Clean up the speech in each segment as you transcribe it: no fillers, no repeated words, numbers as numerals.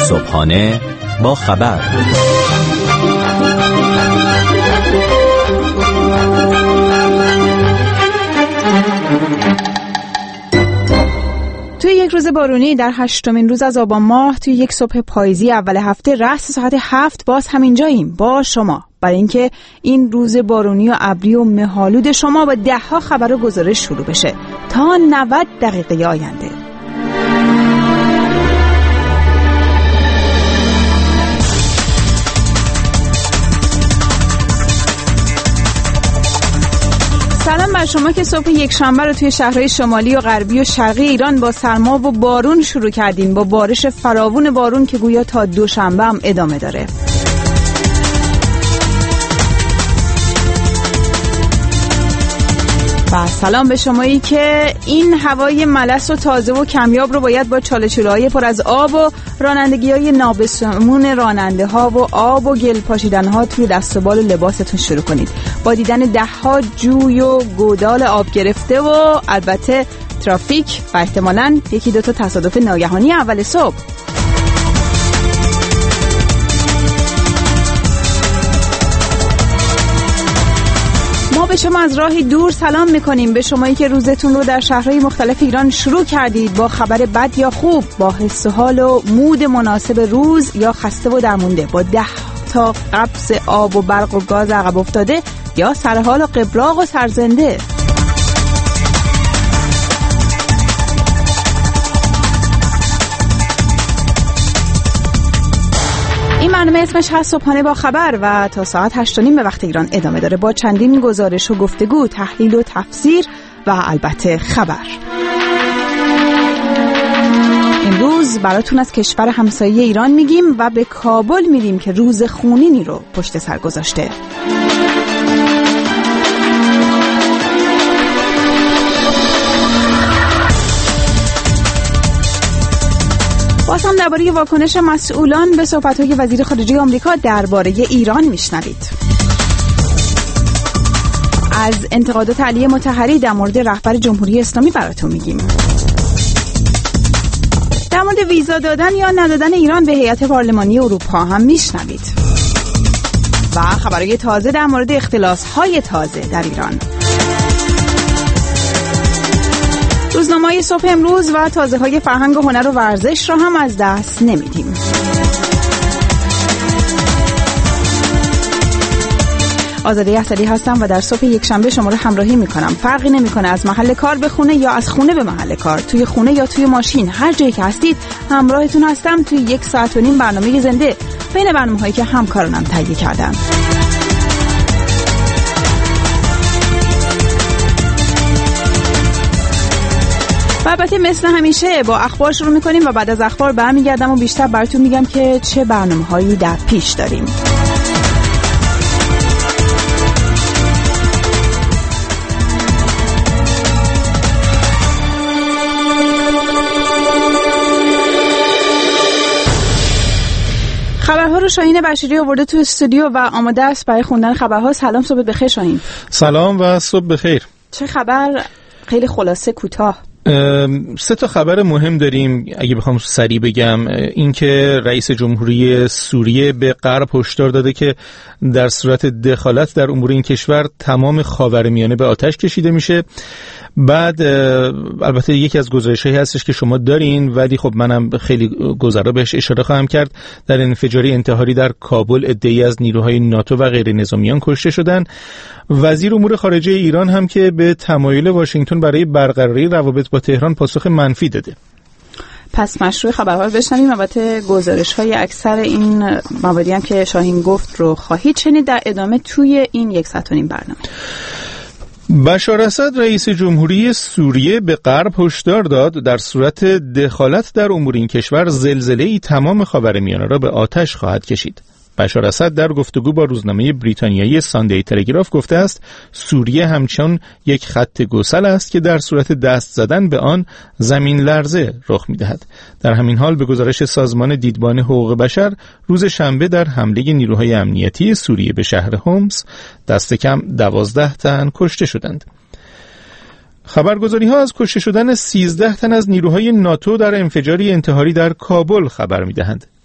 صبحانه با خبر. توی یک روز بارونی در 8مین روز از آبان ماه، توی یک صبح پاییزی اول هفته، رأس ساعت 7 باز همینجاییم با شما برای اینکه این روز بارونی و ابری و مه‌آلود شما با 10 خبر و گزارش شروع بشه تا 90 دقیقه آینده. سلام بر شما که صبح یک شنبه رو توی شهرهای شمالی و غربی و شرقی ایران با سرما و بارون شروع کردین، با بارش فراوون بارون که گویا تا دوشنبه هم ادامه داره. و سلام به شمایی که این هوای ملس و تازه و کمیاب رو باید با چاله‌چوله‌های پر از آب و رانندگی‌های نابسامون راننده ها و آب و گل پاشیدن ها توی دست و بال و لباستون شروع کنید، با دیدن 10 جوی و گودال آب گرفته و البته ترافیک و احتمالاً 1-2 تصادف ناگهانی اول صبح. به شما از راهی دور سلام میکنیم، به شمایی که روزتون رو در شهرهای مختلف ایران شروع کردید با خبر بد یا خوب، با حس و حال و مود مناسب روز یا خسته و درمونده، با 10 قبض آب و برق و گاز عقب افتاده یا سرحال و قبراق و سرزنده. این برنامه اسمش هست صبحانه با خبر و تا ساعت 8:30 به وقت ایران ادامه داره با چندین گزارش و گفتگو، تحلیل و تفسیر و البته خبر. امروز براتون از کشور همسایه ایران میگیم و به کابل میریم که روز خونینی رو پشت سر گذاشته. باز هم درباره واکنش مسئولان به صحبت‌های وزیر خارجه آمریکا درباره ایران میشنوید. از انتقادات علی مطهری در مورد رهبر جمهوری اسلامی براتون میگیم. در مورد ویزا دادن یا ندادن ایران به هیئت پارلمانی اروپا هم میشنوید. و خبرهای تازه در مورد اختلاس‌های تازه در ایران. روزنامه‌های صبح امروز و تازه‌های فرهنگ و هنر و ورزش را هم از دست نمیدیم. آزاده یحصلی هستم و در صبح یک شنبه شما رو همراهی میکنم. فرقی نمیکنه از محل کار به خونه یا از خونه به محل کار، توی خونه یا توی ماشین، هر جایی که هستید همراهتون هستم توی 1.5 ساعت برنامه زنده بین برنامه‌هایی که همکارانم تهیه کردن. و البته مثل همیشه با اخبار شروع میکنیم و بعد از اخبار برمیگردم و بیشتر براتون میگم که چه برنامه‌هایی در پیش داریم. خبرها رو شاهین بشیری آورده تو استودیو و آماده است برای خوندن خبرها. سلام، صبح بخیر شاهین. سلام و صبح بخیر. چه خبر؟ خیلی خلاصه کوتاه. 3 خبر مهم داریم. اگه بخوام سریع بگم، این که رئیس جمهوری سوریه به غرب هشدار داده که در صورت دخالت در امور این کشور تمام خاورمیانه به آتش کشیده میشه. بعد البته یکی از گزارش‌هایی هستش که شما دارین ولی خب منم خیلی گذرا بهش اشاره خواهم کرد. در انفجار انتحاری در کابل عده‌ای از نیروهای ناتو و غیر نظامیان کشته شدن. وزیر امور خارجه ایران هم که به تمایل واشنگتن برای برقراری روابط با تهران پاسخ منفی داده. پس مشروع خبرها رو بشنویم. البته گزارش‌های اکثر این موادی هم که شاهین گفت رو خواهید شنید در ادامه توی این 1.5 ساعت برنامه. بشار اسد رئیس جمهوری سوریه به غرب هشدار داد در صورت دخالت در امور این کشور زلزله‌ای تمام خاورمیانه را به آتش خواهد کشید. بشار اسد در گفتگو با روزنامه بریتانیایی ساندی تلگراف گفته است سوریه همچون یک خط گسل است که در صورت دست زدن به آن زمین لرزه رخ می‌دهد. در همین حال به گزارش سازمان دیدبان حقوق بشر روز شنبه در حمله نیروهای امنیتی سوریه به شهر هومس دست کم 12 تن کشته شدند. خبرگزاری‌ها از کشته شدن 13 تن از نیروهای ناتو در انفجاری انتحاری در کابل خبر می‌دهند.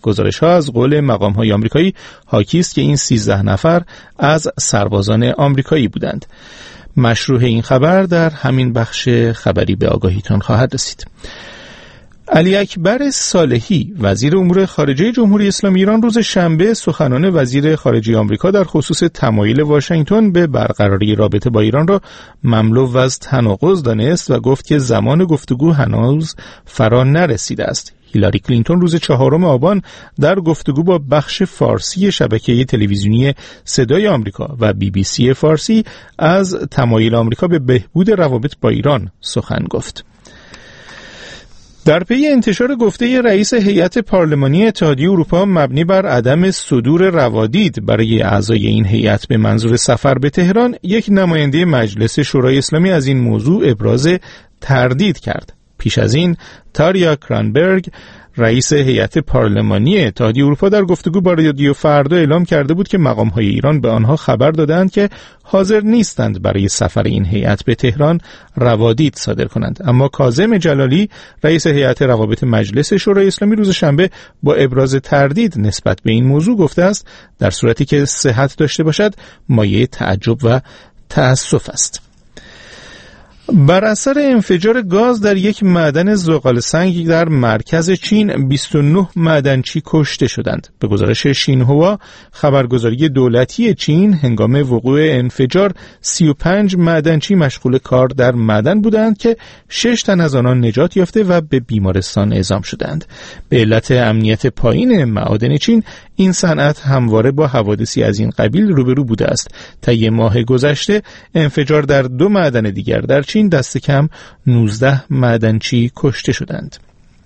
گزارش‌ها از قول مقام‌های آمریکایی حاکی است که این 13 نفر از سربازان آمریکایی بودند. مشروح این خبر در همین بخش خبری به آگاهیتان خواهد رسید. علی اکبر صالحی وزیر امور خارجه جمهوری اسلامی ایران روز شنبه سخنان وزیر خارجه آمریکا در خصوص تمایل واشنگتن به برقراری رابطه با ایران را مملو از تناقض دانست و گفت که زمان گفتگو هنوز فرا نرسیده است. هیلاری کلینتون روز 4 آبان در گفتگو با بخش فارسی شبکه تلویزیونی صدای آمریکا و BBC فارسی از تمایل آمریکا به بهبود روابط با ایران سخن گفت. در پی انتشار گفته رئیس هیئت پارلمانی اتحادیه اروپا مبنی بر عدم صدور روادید برای اعضای این هیئت به منظور سفر به تهران، یک نماینده مجلس شورای اسلامی از این موضوع ابراز تردید کرد. پیش از این تاریا کرانبرگ رئیس هیئت پارلمانی اتحادیه اروپا در گفتگو با رادیو فردا اعلام کرده بود که مقام‌های ایران به آنها خبر دادند که حاضر نیستند برای سفر این هیئت به تهران روادید صادر کنند. اما کاظم جلالی رئیس هیئت روابط مجلس شورای اسلامی روز شنبه با ابراز تردید نسبت به این موضوع گفته است در صورتی که صحت داشته باشد مایه تعجب و تأسف است. بر اثر انفجار گاز در یک معدن زغال سنگ در مرکز چین 29 معدنچی کشته شدند. به گزارش شینهوا خبرگزاری دولتی چین هنگام وقوع انفجار 35 معدنچی مشغول کار در معدن بودند که 6 تن از آنان نجات یافته و به بیمارستان اعزام شدند. به علت امنیت پایین معادن چین این صنعت همواره با حوادثی از این قبیل روبرو بوده است. طی ماه گذشته انفجار در 2 معدن دیگر در چین دست کم 19 معدنچی کشته شدند.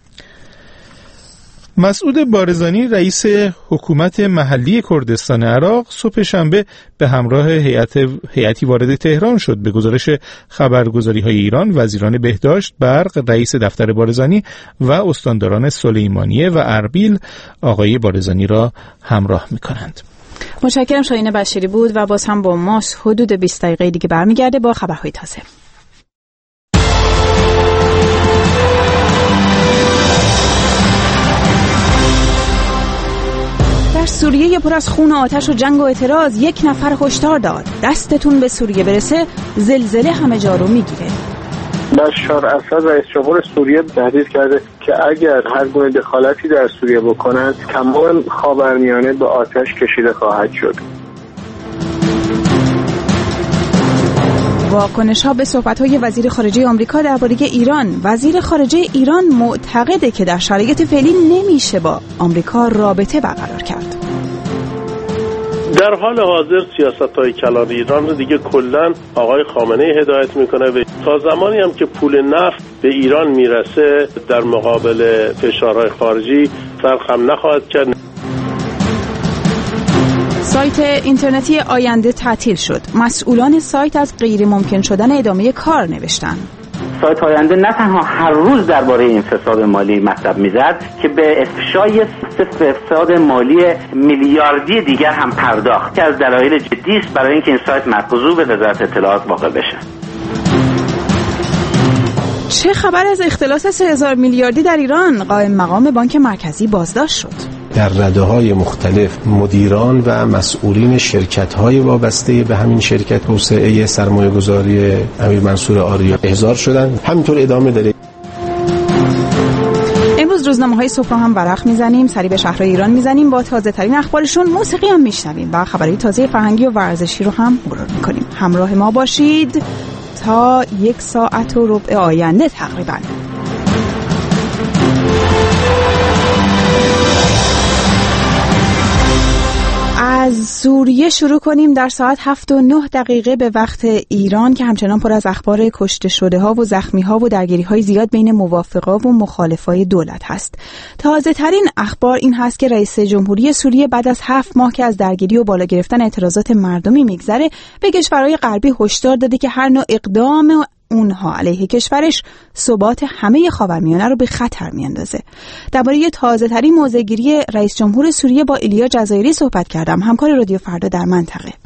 مسعود بارزانی رئیس حکومت محلی کردستان عراق صبح شنبه به همراه هیئتی وارد تهران شد. به گزارش خبرگزاری‌های ایران وزیران بهداشت، برق، رئیس دفتر بارزانی و استانداران سلیمانیه و اربیل آقای بارزانی را همراه می‌کنند. متشکرم. شاهین بشیری بود و باز هم با ما حدود 20 دقیقه دیگه برمیگرده با خبرهای تازه. در سوریه پر از خون و آتش و جنگ و اعتراض 1 نفر هشدار داد دستتون به سوریه برسه زلزله همه جا رو میگیره. بشار اسد رئیس جمهور سوریه تهدید کرده که اگر هر گونه دخالتی در سوریه بکنند تمام خاورمیانه به آتش کشیده خواهد شد. واکنش‌ها به صحبت‌های وزیر خارجه آمریکا درباره ایران. وزیر خارجه ایران معتقده که در شرایط فعلی نمیشه با آمریکا رابطه برقرار کرد. در حال حاضر سیاست‌های کلان ایران رو دیگه کلاً آقای خامنه‌ای هدایت میکنه و تا زمانی هم که پول نفت به ایران میرسه در مقابل فشارهای خارجی فرق نخواهد کرد. سایت اینترنتی آینده تعطیل شد. مسئولان سایت از غیر ممکن شدن ادامه کار نوشتن. سایت آینده نه تنها هر روز درباره این فساد مالی مطلب میزد که به افشای فساد مالی میلیاردی دیگر هم پرداخت که از دلایل جدی است برای اینکه این سایت مرکوز به وزارت اطلاعات واقع بشه. چه خبر از اختلاس 3000 میلیاردی در ایران؟ قائم مقام بانک مرکزی بازداشت شد. در رده‌های مختلف مدیران و مسئولین شرکت‌های وابسته به همین شرکت توسعه سرمایه‌گذاری امیر منصور آریا احضار شدند. همینطور ادامه داره. امروز روزنامه‌های صبح هم ورق میزنیم، سری به شهرهای ایران میزنیم، با تازه ترین اخبارشون موسیقی هم میشنویم و خبرهای تازه فرهنگی و ورزشی رو هم مرور میکنیم. همراه ما باشید تا 1 ساعت و ربع آینده تقریباً. از سوریه شروع کنیم. در ساعت 7:09 به وقت ایران که همچنان پر از اخبار کشته شده ها و زخمی ها و درگیری های زیاد بین موافقا و مخالفای دولت هست. تازه ترین اخبار این هست که رئیس جمهوری سوریه بعد از 7 ماه که از درگیری و بالا گرفتن اعتراضات مردمی میگذره به کشورهای غربی هشدار داده که هر نوع اقدام اونها علیه کشورش ثبات همه خاورمیانه رو به خطر میاندازه. درباره تازه‌ترین موضع‌گیری رئیس جمهور سوریه با ایلیا جزایری صحبت کردم، همکار رادیو فردا در منطقه.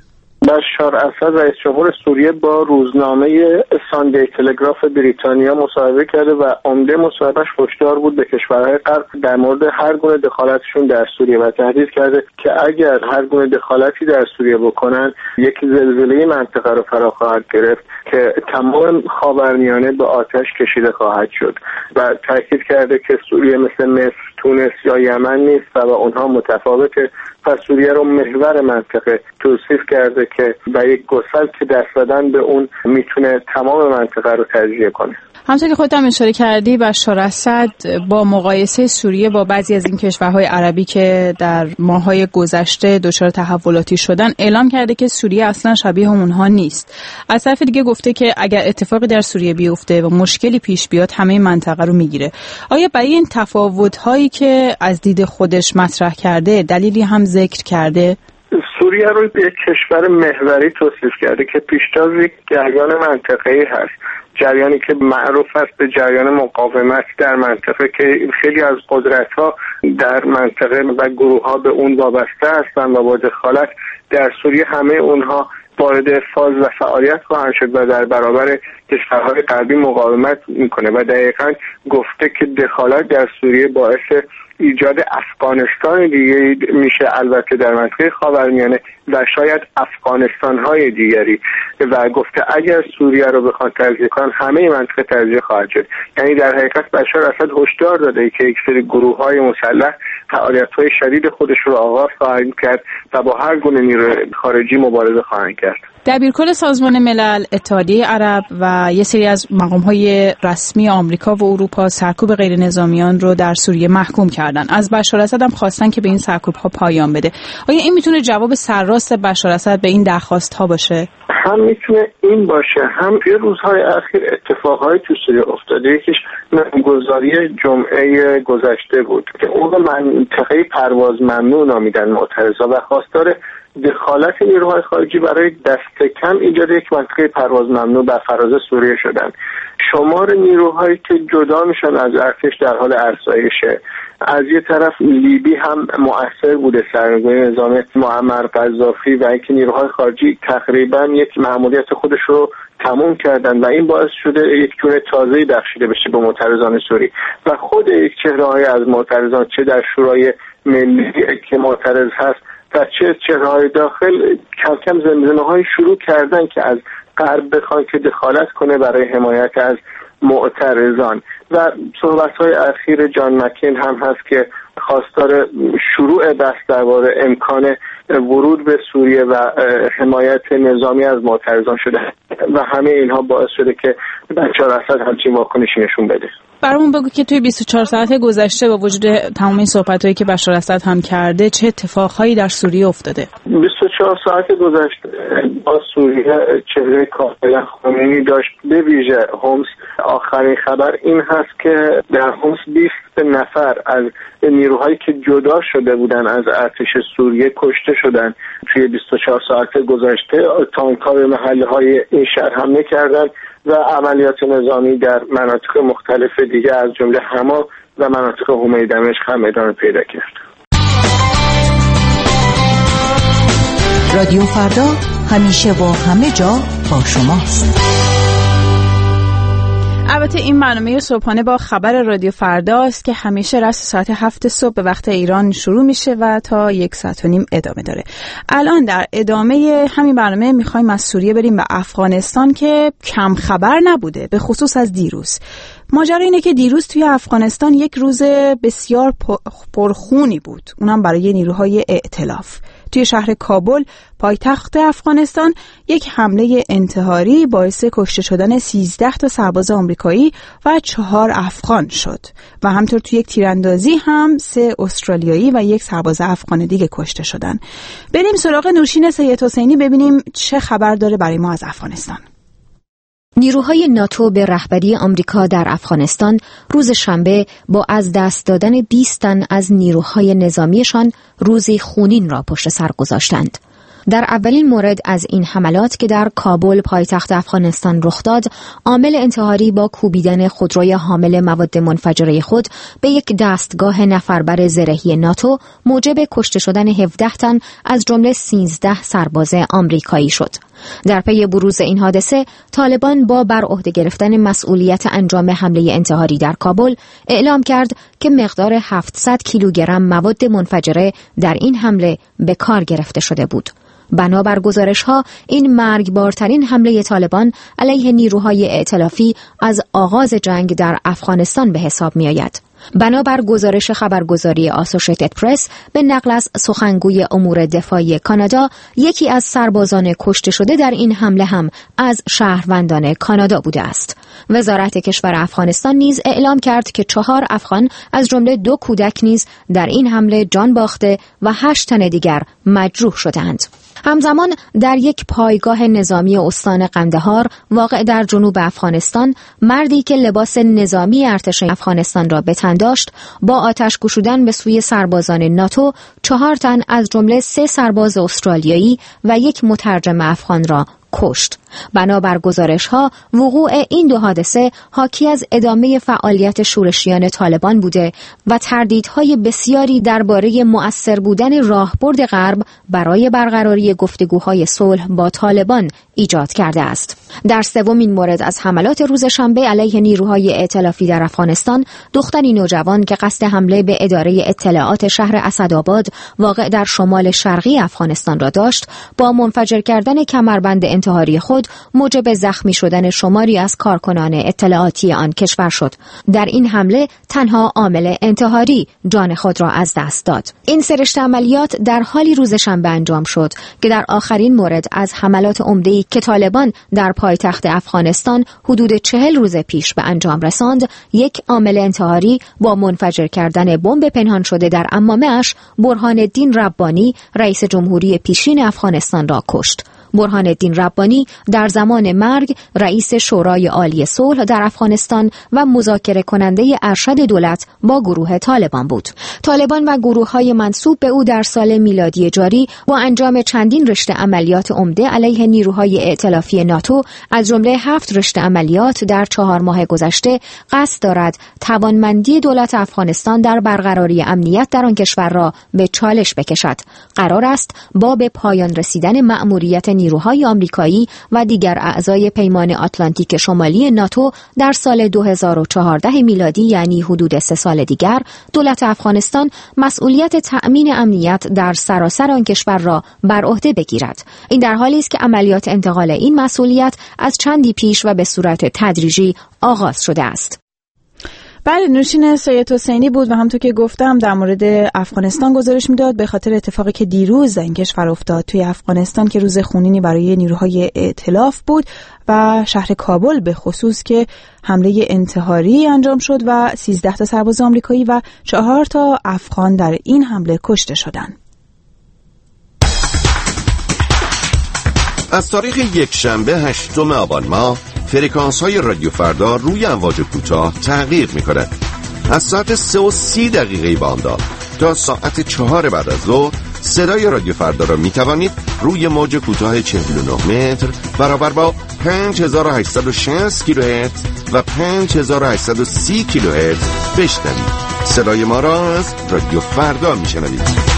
بشار اسد رئیس جمهور سوریه با روزنامه ساندی تلگراف بریتانیا مصاحبه کرده و عمده مصاحبهش هشدار بود به کشورهای غرب در مورد هر گونه دخالتشون در سوریه و تهدید کرده که اگر هر گونه دخالتی در سوریه بکنن یک زلزله منطقه رو فرا خواهد گرفت که تمام خاورمیانه به آتش کشیده خواهد شد و تاکید کرده که سوریه مثل مصر، تونس یا یمن نیست و با اونها متفاوته. پس سوریه رو محور منطقه توصیف کرده که با یک گسل که دست دادن به اون میتونه تمام منطقه رو تجزیه کنه. همونطور که خودت هم اشاره کردی، بشار اسد با مقایسه سوریه با بعضی از این کشورهای عربی که در ماه‌های گذشته دچار تحولاتی شدن اعلام کرده که سوریه اصلا شبیه اونها نیست. از طرف دیگه گفته که اگر اتفاقی در سوریه بیفته و مشکلی پیش بیاد همه منطقه رو میگیره. آیا برای این تفاوت‌هایی که از دید خودش مطرح کرده دلیلی هم ذکر کرده؟ سوریه رو یک کشور محوری توصیف کرده که پیشتاز یک جریان منطقه‌ای هست، جریانی که معروف است به جریان مقاومت در منطقه که خیلی از قدرت‌ها در منطقه و گروه‌ها به اون وابسته هستند و با دخالت در سوریه همه اونها وارد فاز و فعالیت خواهند شد و در برابر کشورهای غربی مقاومت میکنه و دقیقاً گفته که دخالت در سوریه باعث ایجاد افغانستان دیگری میشه، البته در منطقه خاورمیانه و شاید افغانستان‌های دیگری، و گفته اگر سوریه رو بخوان تجزیه کنن همه منطقه تجزیه خواهد شد. یعنی در حقیقت بشار اسد هشدار داده که یک سری گروه‌های مسلح فعالیت‌های شدید خودش رو آغاز خواهند کرد و با هر گونه نیروی خارجی مبارزه خواهند کرد. دبیرکل سازمان ملل، اتحادیه عرب و یه سری از مقام‌های رسمی آمریکا و اروپا سرکوب غیر نظامیان رو در سوریه محکوم کردن. از بشار اسد هم خواستن که به این سرکوب‌ها پایان بده. آیا این میتونه جواب سرراست بشار اسد به این درخواست‌ها باشه؟ هم میتونه این باشه، هم توی روزهای اخیر اتفاقهای تو سوریه افتاده. یکیش نامگذاری جمعه گذشته بود که اون رو منطقه پرواز ممنوع نامیدن معترضا و خواستار دخالت نیروهای خارجی برای دست کم ایجاد یک منطقه پرواز ممنوع بر فراز سوریه شدن. شمار نیروهایی که جدا میشن از ارتش در حال افزایشه. از یه طرف لیبی هم مؤثر بوده، سرنگونی نظام معمر قذافی و اینکه نیروهای خارجی تقریبا یک مأموریت خودش رو تموم کردن و این باعث شده یک جور تازه‌ای بخشیده بشه به معترضان سوری و خود یک چهره‌های از معترضان، چه در شورای ملی که معترض هست و چه چهره‌های داخل، کم کم زمزمه‌های شروع کردن که از غرب بخوان که دخالت کنه برای حمایت از معترضان. و صحبت‌های اخیر جان مکین هم هست که خواستار شروع بحث درباره امکان ورود به سوریه و حمایت نظامی از معترضان شده و همه اینها باعث شده که بشار اسد همچین واکنشی نشون بده. برامون بگو که توی 24 ساعت گذشته با وجود تمام این صحبتایی که بشار اسد هم کرده چه اتفاقهایی در سوریه افتاده؟ 24 ساعت گذشته با سوریه چهره کاملا خمینی داشت. به ویژه هومس، آخرین خبر این هست که در هومس 20 نفر از نیروهایی که جدا شده بودن از ارتش سوریه کشته شدن. توی 24 ساعت گذشته تانک‌ها به محله‌های این شهر حمله کردند و عملیات نظامی در مناطق مختلف دیگه از جمله حما و مناطق حومه دمشق هم ادامه پیدا کرد. رادیو فردا همیشه و همه جا با شماست. البته این برنامه صبحانه با خبر رادیو فرداست که همیشه رأس ساعت 7 صبح به وقت ایران شروع میشه و تا 1 ساعت و نیم ادامه داره. الان در ادامه همین برنامه میخوایم از سوریه بریم به افغانستان که کم خبر نبوده، به خصوص از دیروز. ماجرا اینه که دیروز توی افغانستان یک روز بسیار پرخونی بود، اونم برای نیروهای ائتلاف. توی شهر کابل، پایتخت افغانستان، یک حمله انتحاری باعث کشته شدن 13 تا سرباز آمریکایی و 4 افغان شد و همطور توی یک تیراندازی هم 3 استرالیایی و 1 سرباز افغان دیگه کشته شدن. بریم سراغ نوشین سید حسینی ببینیم چه خبر داره برای ما از افغانستان. نیروهای ناتو به رهبری آمریکا در افغانستان روز شنبه با از دست دادن 20 تن از نیروهای نظامیشان روزی خونین را پشت سر گذاشتند. در اولین مورد از این حملات که در کابل پایتخت افغانستان رخ داد، عامل انتحاری با کوبیدن خودروی حامل مواد منفجره خود به یک دستگاه نفربر زرهی ناتو موجب کشته شدن 17 تن از جمله 13 سرباز آمریکایی شد. در پی بروز این حادثه، طالبان با بر عهده گرفتن مسئولیت انجام حمله انتحاری در کابل اعلام کرد که مقدار 700 کیلوگرم مواد منفجره در این حمله به کار گرفته شده بود. بنابر گزارش‌ها این مرگبارترین حمله طالبان علیه نیروهای ائتلافی از آغاز جنگ در افغانستان به حساب می‌آید. بنابر گزارش خبرگزاری آسوشیتد پرس به نقل از سخنگوی امور دفاعی کانادا، یکی از سربازان کشته شده در این حمله هم از شهروندان کانادا بوده است. وزارت کشور افغانستان نیز اعلام کرد که 4 افغان از جمله 2 کودک نیز در این حمله جان باخته و 8 تن دیگر مجروح شدند. همزمان در یک پایگاه نظامی استان قندهار واقع در جنوب افغانستان، مردی که لباس نظامی ارتش افغانستان را به تن داشت، با آتش گشودن به سوی سربازان ناتو 4 تن از جمله 3 سرباز استرالیایی و 1 مترجم افغان را کشت. بنابر گزارش‌ها، وقوع این 2 حادثه حاکی از ادامه فعالیت شورشیان طالبان بوده و تردیدهای بسیاری درباره مؤثر بودن راهبرد غرب برای برقراری گفتگوهای صلح با طالبان ایجاد کرده است. در سومین مورد از حملات روز شنبه علیه نیروهای ائتلافی در افغانستان، دختری نوجوان که قصد حمله به اداره اطلاعات شهر اسدآباد واقع در شمال شرقی افغانستان را داشت، با منفجر کردن کمربند انتحاری خود موجب زخمی شدن شماری از کارکنان اطلاعاتی آن کشور شد. در این حمله تنها عامل انتحاری جان خود را از دست داد. این سرشت عملیات در حالی روز شنبه انجام شد که در آخرین مورد از حملات عمده‌ای که طالبان در پایتخت افغانستان حدود 40 روز پیش به انجام رساند، یک عامل انتحاری با منفجر کردن بمب پنهان شده در عمامه‌اش برهان الدین ربانی، رئیس جمهوری پیشین افغانستان را کشت. برهان الدین ربانی در زمان مرگ رئیس شورای عالی صلح در افغانستان و مذاکره کننده ارشد دولت با گروه طالبان بود. طالبان و گروه‌های منسوب به او در سال میلادی جاری با انجام چندین رشته عملیات عمده علیه نیروهای ائتلافی ناتو، از جمله 7 رشته عملیات در 4 ماه گذشته، قصد دارد توانمندی دولت افغانستان در برقراری امنیت در آن کشور را به چالش بکشد. قرار است با به پایان رسیدن مأموریت نیروهای آمریکایی و دیگر اعضای پیمان آتلانتیک شمالی ناتو در سال 2014 میلادی، یعنی حدود 3 سال دیگر، دولت افغانستان مسئولیت تأمین امنیت در سراسر آن کشور را بر عهده بگیرد. این در حالی است که عملیات انتقال این مسئولیت از چندی پیش و به صورت تدریجی آغاز شده است. بله، نوشین سید حسینی بود و همونطور که گفتم در مورد افغانستان گزارش میداد به خاطر اتفاقی که دیروز این کشور افتاد توی افغانستان که روز خونینی برای نیروهای ائتلاف بود و شهر کابل به خصوص که حمله انتحاری انجام شد و 13 تا سرباز آمریکایی و 4 تا افغان در این حمله کشته شدند. از تاریخ یکشنبه 8 آبان ماه فرکانس‌های رادیو فردا روی امواج کوتاه تغییر می‌کند. از ساعت 3:30 بامداد تا ساعت 4 بعد از ظهر صدای رادیو فردا را می‌توانید روی موج کوتاه 49 متر برابر با 5860 کیلوهرتز و 5830 کیلوهرتز بشنوید. صدای ما را از رادیو فردا می‌شنوید.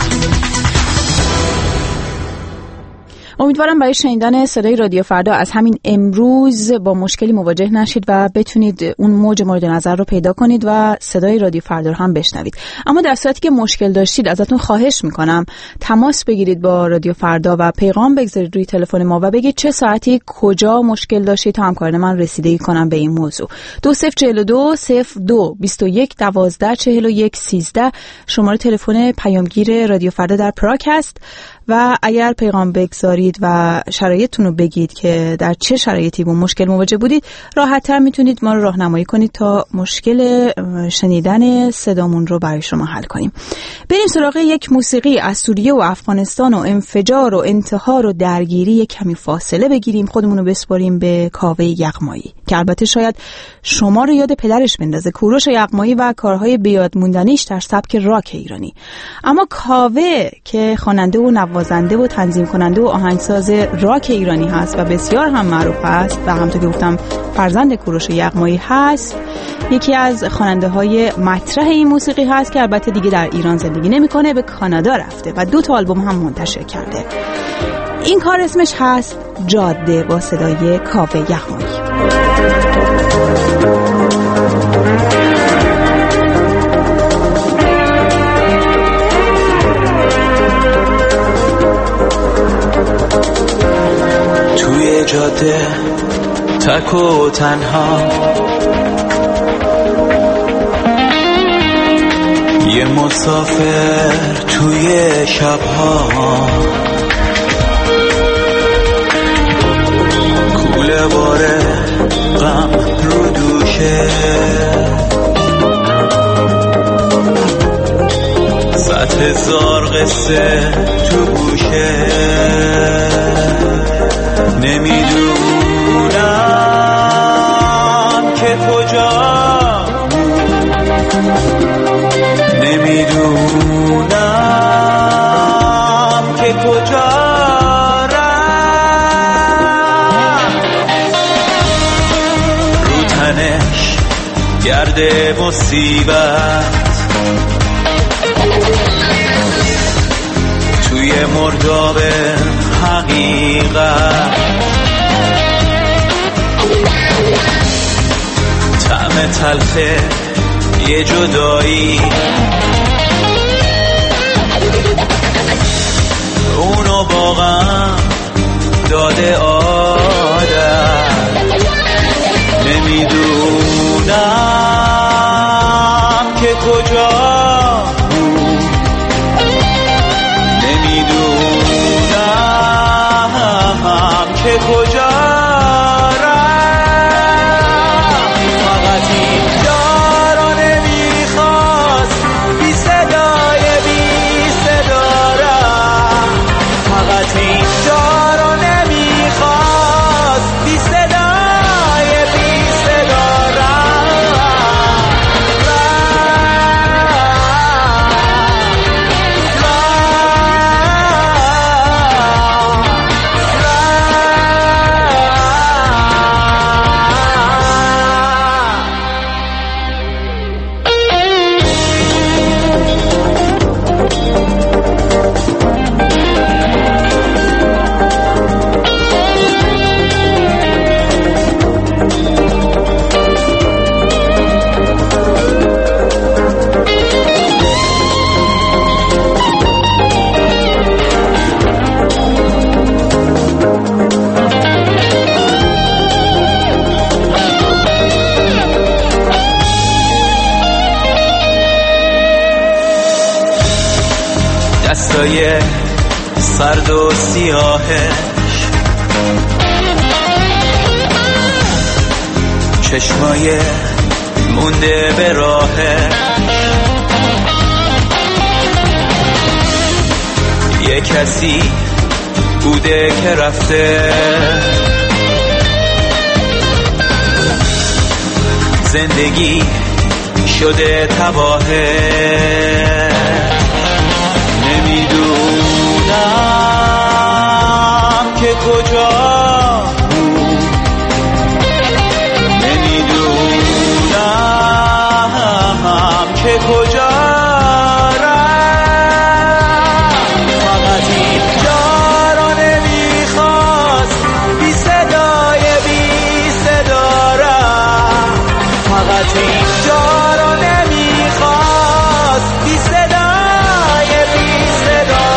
امیدوارم برای شنیدن صدای رادیو فردا از همین امروز با مشکلی مواجه نشید و بتونید اون موج مورد نظر رو پیدا کنید و صدای رادیو فردا رو هم بشنوید. اما در صورتی که مشکل داشتید ازتون خواهش میکنم تماس بگیرید با رادیو فردا و پیغام بگذارید روی تلفن ما و بگید چه ساعتی کجا مشکل داشتید تا همکاران من رسیدگی کنم به این موضوع. 2042 02 21 12 41 13 شماره تلفن پیامگیر رادیو فردا در پراگ هست و اگر پیغام بگذارید و شرایطتون رو بگید که در چه شرایطی با مشکل مواجه بودید، راحت‌تر میتونید ما رو راهنمایی کنید تا مشکل شنیدن صدامون رو برای شما حل کنیم. بریم سراغ یک موسیقی از سوریه و افغانستان و انفجار و انتحار و درگیری کمی فاصله بگیریم، خودمون رو بسپاریم به کاوه یغمایی که البته شاید شما رو یاد پدرش بندازه، کوروش یغمایی و کارهای بیاد موندنیش در سبک راک ایرانی. اما کاوه که خواننده و نوازنده و تنظیم کننده و آهنگساز راک ایرانی هست و بسیار هم معروف هست و همونطور که گفتم فرزند کوروش یغمایی هست. یکی از خواننده های مطرح این موسیقی هست که البته دیگه در ایران زندگی نمیکنه، به کانادا رفته و 2 آلبوم هم منتشر کرده. این کار اسمش هست جاده با صدای کاوه یغمایی. توی جاده تک و تنها یه مسافر توی شبها کوله باره غم رو دوشه 100,000 قصه تو گوشه نمیدونم که کجا نمیدونم که کجا رو تنش گرده مصیبت توی مرداب حقیقت طعم تلخه یه جدایی اونو واقعا داده عادت نمیدونم که کجا بود نمیدونم که کجا دستای سرد و سیاهش چشمای مونده به راهش یه کسی بوده که رفته زندگی شده تباهه نمیدونم که کجا بود نمیدونم که کجا رفت فقط اینجا رو نمیخواست بی صدای بی صدا رفت فقط اینجا رو نمیخواست بی صدای بی صدا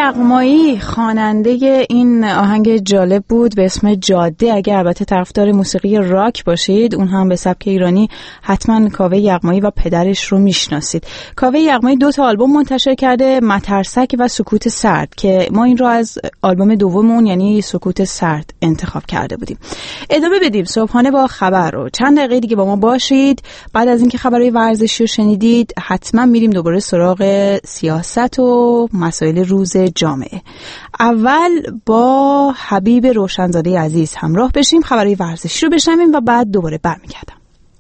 یغمایی خواننده این آهنگ جالب بود به اسم جاده. اگر البته طرفدار موسیقی راک باشید، اون هم به سبک ایرانی، حتما کاوه یغمایی و پدرش رو میشناسید. کاوه یغمایی 2 آلبوم منتشر کرده، مترسک و سکوت سرد، که ما این رو از آلبوم دوممون یعنی سکوت سرد انتخاب کرده بودیم. ادامه بدیم صبحانه با خبر رو. چند دقیقه دیگه با ما باشید. بعد از اینکه خبرهای ورزشی رو شنیدید، حتما میریم دوباره سراغ سیاست و مسائل روز جامعه. اول با حبیب روشنزاده عزیز همراه بشیم، خبرهای ورزشی رو بشنویم و بعد دوباره برمیگردم.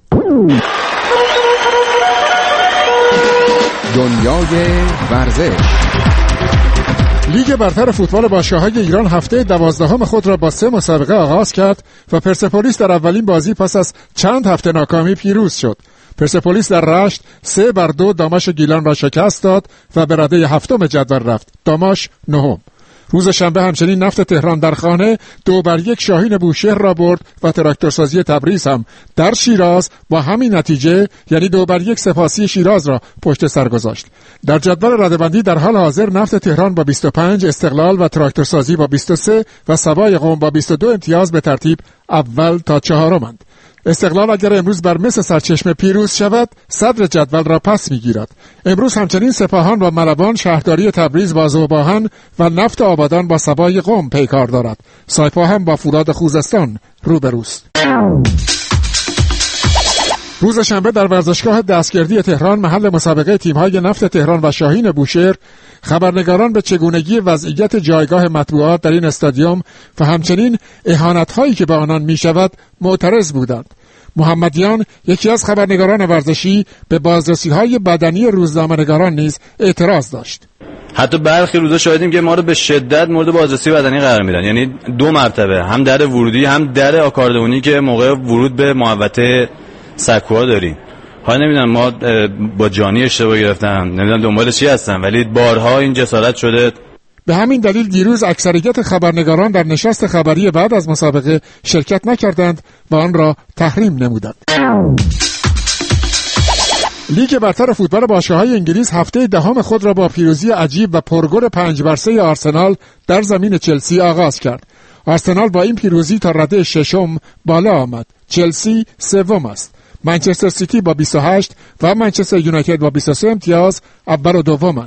دنیای ورزش. لیگ برتر فوتبال باشگاه‌های ایران هفته 12 خود را با 3 مسابقه آغاز کرد و پرسپولیس در اولین بازی پس از چند هفته ناکامی پیروز شد. پرسپولیس در رشت 3-2 داماش گیلان را شکست داد و به رده 7 جدول رفت. داماش 9. روز شنبه همچنین نفت تهران در خانه 2-1 شاهین بوشهر را برد و تراکتورسازی تبریز هم در شیراز با همین نتیجه یعنی 2-1 سپاسی شیراز را پشت سر گذاشت. در جدول رده‌بندی در حال حاضر نفت تهران با 25، استقلال و تراکتورسازی با 23 و سوای قم با 22 امتیاز به ترتیب اول تا 4مند. استقلال اگر امروز بر مس سرچشمه پیروز شود صدر جدول را پس میگیرد. امروز همچنین سپاهان با ملوان، شهرداری تبریز با ذوباهن و نفت آبادان با سوای قم پیکار دارد. سایپا هم با فولاد خوزستان روبروست. روز شنبه در ورزشگاه دستگردی تهران محل مسابقه تیم‌های نفت تهران و شاهین بوشهر خبرنگاران به چگونگی وضعیت جایگاه مطبوعات در این استادیوم و همچنین اهانت‌هایی که به آنان می‌شود معترض بودند. محمدیان یکی از خبرنگاران ورزشی به بازرسی‌های بدنی روزنامه‌نگاران نیز اعتراض داشت. حتی برخی روزا شاهدیم که ما رو به شدت مورد بازرسی بدنی قرار میدن، یعنی 2 مرتبه، هم در ورودی هم در آکاردئونی که موقع ورود به محوطه سکوها داریم. ها نمیدونم ما با جانی اشتباه گرفتم، نمیدونم دنبال چی هستن، ولی بارها این جسارت شده. به همین دلیل دیروز اکثریت خبرنگاران در نشست خبری بعد از مسابقه شرکت نکردند و آن را تحریم نمودند. لیگ برتر فوتبال باشگاه‌های انگلیس هفته 10 خود را با پیروزی عجیب و پرگل 5-3 آرسنال در زمین چلسی آغاز کرد. آرسنال با این پیروزی تا رده 6 بالا آمد. چلسی 3 است. منچستر سیتی با 28 و منچستر یونایتد با 23 امتیاز اول و دومند.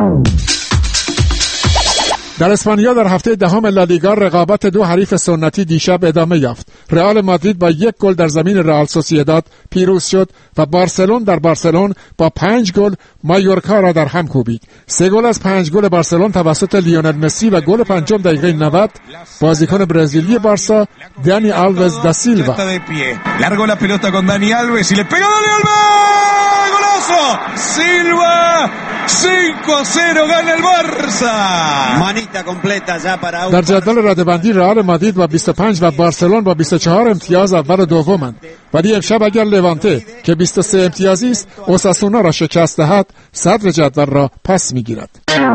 در اسپانیا در هفته 10 لالیگا رقابت 2 حریف سنتی دیشب ادامه یافت. رئال مادرید با 1 گل در زمین رئال سوسییداد پیروز شد و بارسلون در بارسلون با 5 گل مایورکا را در هم کوبید. 3 گل از 5 گل بارسلون توسط لیونل مسی و گل 5 دقیقه 90 بازیکن برزیلی بارسا دانی آلوز دا سیلوا. Largo la pelota con Dani Alves y le pega Dani Alves. Golazo. Silva 5-0 gana el Barça. Manita completa ya para در جدول رده‌بندی رئال مادرید با 25 و بارسلون با 24 امتیاز اول و دومند. ولی امشب اگر لوانته که 23 امتیازی است اوساسونا را شکست دهد صدر جدول را پس میگیرد.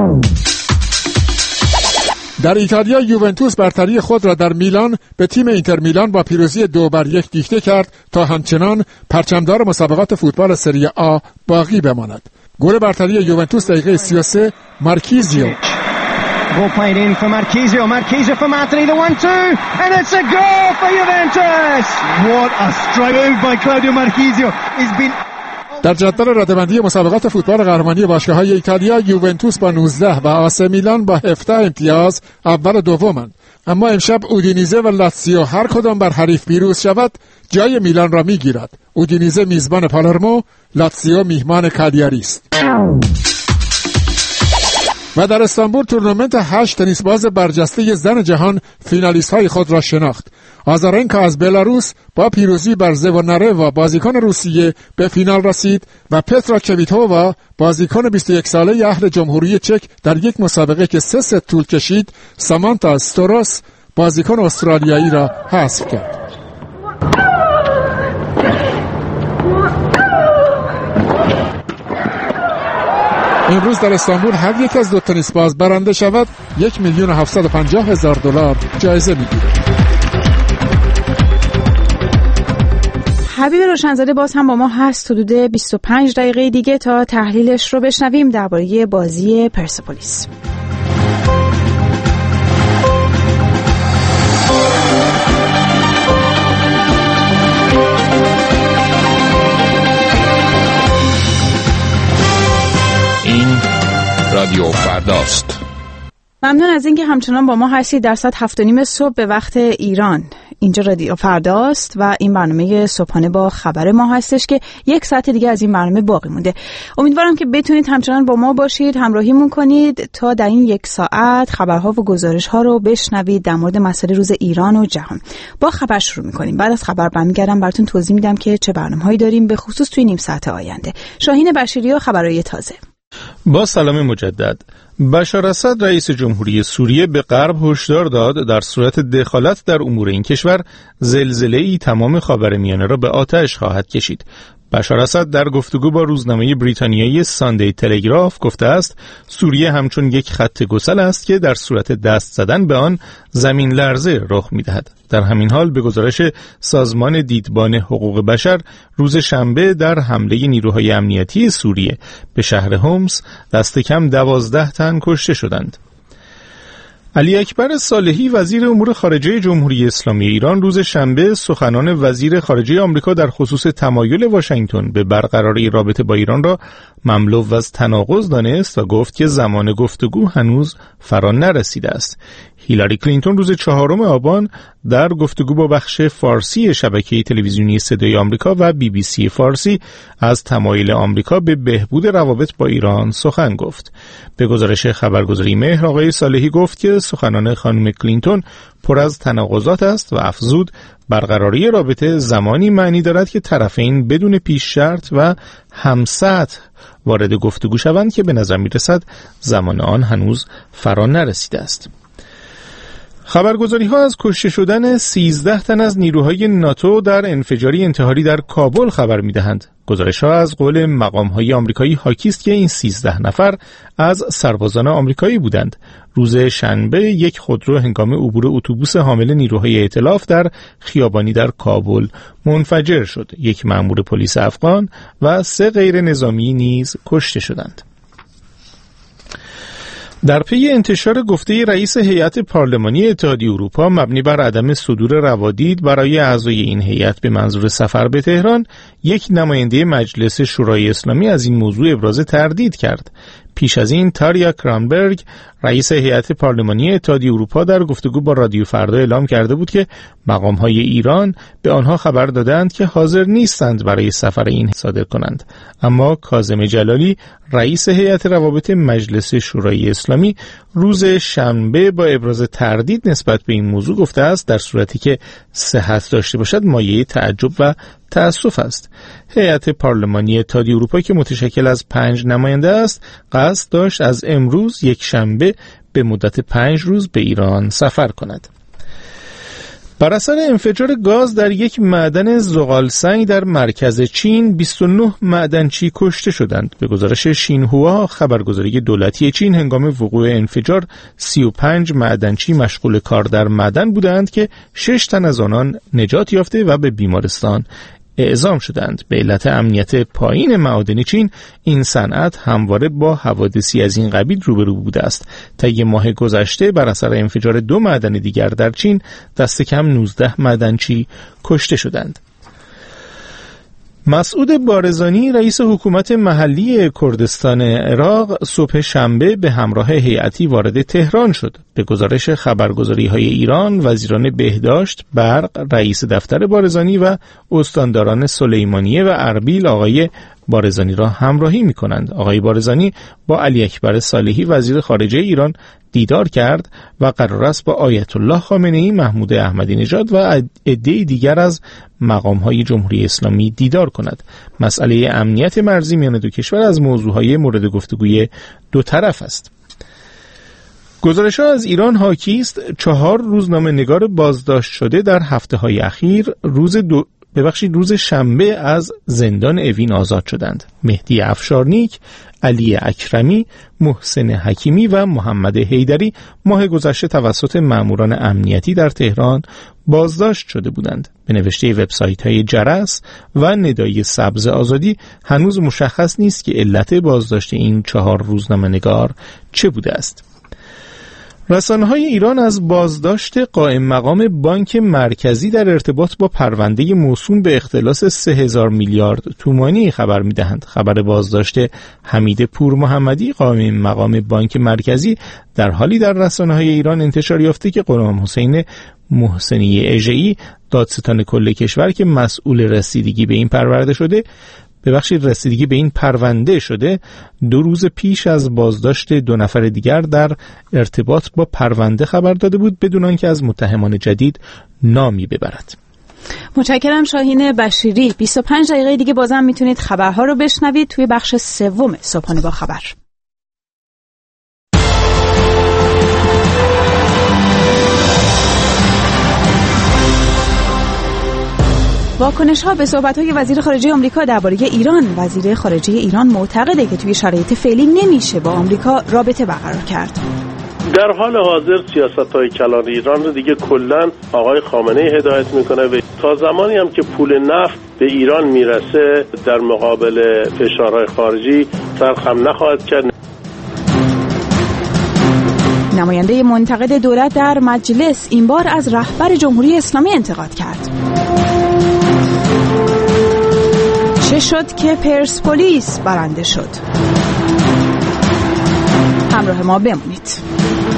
در ایتالیا یوونتوس برتری خود را در میلان به تیم اینتر میلان با پیروزی 2-1 دیکته کرد تا همچنان پرچمدار مسابقات فوتبال سری آ باقی بماند. گل برتری یوونتوس دقیقه 33 مارکیزیو. Ball played in for Marquisio. Marquisio for Martini, the 1-2, and it's a goal for Juventus. What a strike move by Claudio Marquisio. He's been در جدول رده‌بندی مسابقات فوتبال قهرمانی باشگاه‌های ایتالیا یوونتوس با 19 و آسه میلان با 17 امتیاز اول و دومند. اما امشب اودینیزه و لاتزیو هر کدام بر حریف پیروز شود جای میلان را میگیرد. اودینیزه میزبان پالرمو، لاتزیو میهمان کالیاری است. و در استانبول تورنمنت 8 تنیس باز برجسته زن جهان فینالیست های خود را شناخت. آزارنکا از بلاروس با پیروزی بر زووناروا بازیکن روسیه به فینال رسید و پترا کویتووا بازیکن 21 ساله اهل جمهوری چک در یک مسابقه که 3 ست طول کشید سامانتا ستوروس بازیکن استرالیایی را حذف کرد. امروز در استانبول هر یک از 2 تنیس باز برنده شود $1,750,000 جایزه میگیرد. حبیب روشنزاده باز هم با ما هست حدود 25 دقیقه دیگه تا تحلیلش رو بشنویم درباره بازی پرسپولیس. رادیو فرداست. ممنون از اینکه همچنان با ما هستید در ساعت 7:30 صبح به وقت ایران. اینجا رادیو فرداست و این برنامه صبحانه با خبر ما هستش که یک ساعت دیگه از این برنامه باقی مونده. امیدوارم که بتونید همچنان با ما باشید، همراهیمون کنید تا در این یک ساعت خبرها و گزارش‌ها رو بشنوید در مورد مسائل روز ایران و جهان. با خبر شروع می‌کنیم. بعد از خبر برمیگردم براتون توضیح میدم که چه برنامه‌هایی داریم به خصوص توی نیم ساعت آینده. شاهین بشیری و خبرهای تازه. با سلام مجدد. بشار اسد رئیس جمهوری سوریه به غرب هشدار داد در صورت دخالت در امور این کشور زلزله‌ای تمام خاورمیانه را به آتش خواهد کشید. بشار اسد در گفتگو با روزنامه بریتانیایی ساندی تلگراف گفته است سوریه همچون یک خط گسل است که در صورت دست زدن به آن زمین لرزه رخ می‌دهد. در همین حال به گزارش سازمان دیدبان حقوق بشر روز شنبه در حمله نیروهای امنیتی سوریه به شهر هومس دست کم 12 تن کشته شدند. علی اکبر صالحی وزیر امور خارجه جمهوری اسلامی ایران روز شنبه سخنان وزیر خارجه آمریکا در خصوص تمایل واشنگتن به برقراری رابطه با ایران را مملو از تناقض دانست و گفت که زمان گفتگو هنوز فرا نرسیده است. هیلاری کلینتون روز 4 آبان در گفتگو با بخش فارسی شبکه تلویزیونی صدای آمریکا و BBC فارسی از تمایل آمریکا به بهبود روابط با ایران سخن گفت. به گزارش خبرگزاری مهر آقای صالحی گفت که سخنان خانم کلینتون پر از تناقضات است و افزود برقراری رابطه زمانی معنی دارد که طرفین بدون پیش شرط و همسطح وارد گفتگو شوند که به نظر می‌رسد زمان آن هنوز فرا نرسیده است. خبرگزاری‌ها از کشته شدن 13 تن از نیروهای ناتو در انفجاری انتحاری در کابل خبر می‌دهند. گزارش‌ها از قول مقام‌های آمریکایی حاکی است که این 13 نفر از سربازان آمریکایی بودند. روز شنبه یک خودرو هنگام عبور اتوبوس حامل نیروهای ائتلاف در خیابانی در کابل منفجر شد. یک مأمور پلیس افغان و 3 غیر نظامی نیز کشته شدند. در پی انتشار گفته رئیس هیئت پارلمانی اتحادیه اروپا مبنی بر عدم صدور روادید برای اعضای این هیئت به منظور سفر به تهران، یک نماینده مجلس شورای اسلامی از این موضوع ابراز تردید کرد. پیش از این تاریا کرانبرگ رئیس هیئت پارلمانی اتحادیه اروپا در گفتگو با رادیو فردا اعلام کرده بود که مقام‌های ایران به آنها خبر دادند که حاضر نیستند برای سفر این صادر کنند. اما کاظم جلالی رئیس هیئت روابط مجلس شورای اسلامی روز شنبه با ابراز تردید نسبت به این موضوع گفته است در صورتی که صحت داشته باشد مایه تعجب و تأسف است. هیئت پارلمانی اتحادیه اروپا که متشکل از 5 نماینده است قصد داشت از امروز یک شنبه به مدت 5 روز به ایران سفر کند. بر اثر انفجار گاز در یک معدن زغالسنگ در مرکز چین 29 معدنچی کشته شدند. به گزارش شینهوا خبرگزاری دولتی چین هنگام وقوع انفجار 35 معدنچی مشغول کار در معدن بودند که 6 تن از آنان نجات یافته و به بیمارستان اعزام شدند. به علت امنیت پایین معادن چین این صنعت همواره با حوادثی از این قبیل روبرو بوده است. طی ماه گذشته بر اثر انفجار 2 معدن دیگر در چین دست کم 19 معدنچی کشته شدند. مسعود بارزانی رئیس حکومت محلی کردستان عراق صبح شنبه به همراه هیئتی وارد تهران شد. به گزارش خبرگزاری‌های ایران وزیران بهداشت، برق، رئیس دفتر بارزانی و استانداران سلیمانیه و اربیل آقای بارزانی را همراهی می‌کنند. آقای بارزانی با علی اکبر صالحی وزیر خارجه ایران دیدار کرد و قرار است با آیت الله خامنه‌ای، محمود احمدی نژاد و عده‌ای دیگر از مقام‌های جمهوری اسلامی دیدار کند. مسئله امنیت مرزی میان دو کشور از موضوعهای مورد گفتگوی دو طرف است. گزارش‌ها از ایران حاکی است 4 روزنامه‌نگار بازداشت شده در هفته‌های اخیر روز شنبه از زندان اوین آزاد شدند. مهدی افشارنیک، علی اکرمی، محسن حکیمی و محمد حیدری ماه گذشته توسط ماموران امنیتی در تهران بازداشت شده بودند. به نوشته وبسایت‌های جرس و ندای سبز آزادی هنوز مشخص نیست که علت بازداشت این 4 روزنامه‌نگار چه بوده است. رسانه‌های ایران از بازداشت قائم مقام بانک مرکزی در ارتباط با پرونده موسوم به اختلاس 3000 میلیارد تومانی خبر می‌دهند. خبر بازداشت حمید پور محمدی قائم مقام بانک مرکزی در حالی در رسانه‌های ایران انتشار یافته که غلام حسین محسنی اژه‌ای دادستان کل کشور که مسئول رسیدگی به این پرونده شده 2 روز پیش از بازداشت 2 نفر دیگر در ارتباط با پرونده خبر داده بود بدون آنکه از متهمان جدید نامی ببرد. متشکرم شاهین بشیری. 25 دقیقه دیگه بازم میتونید خبرها رو بشنوید توی بخش 3 صبحانه با خبر. واکنش‌ها به صحبت‌های وزیر خارجه آمریکا درباره ایران. وزیر خارجه ایران معتقده که توی شرایط فعلی نمیشه با آمریکا رابطه برقرار کرد. در حال حاضر سیاست‌های کلان ایران رو دیگه کلاً آقای خامنه‌ای هدایت میکنه و تا زمانی هم که پول نفت به ایران میرسه در مقابل فشارهای خارجی سرخم نخواهد کرد. نماینده منتقد دولت در مجلس این بار از رهبر جمهوری اسلامی انتقاد کرد. چه شد که پرسپولیس برنده شد؟ همراه ما بمونید.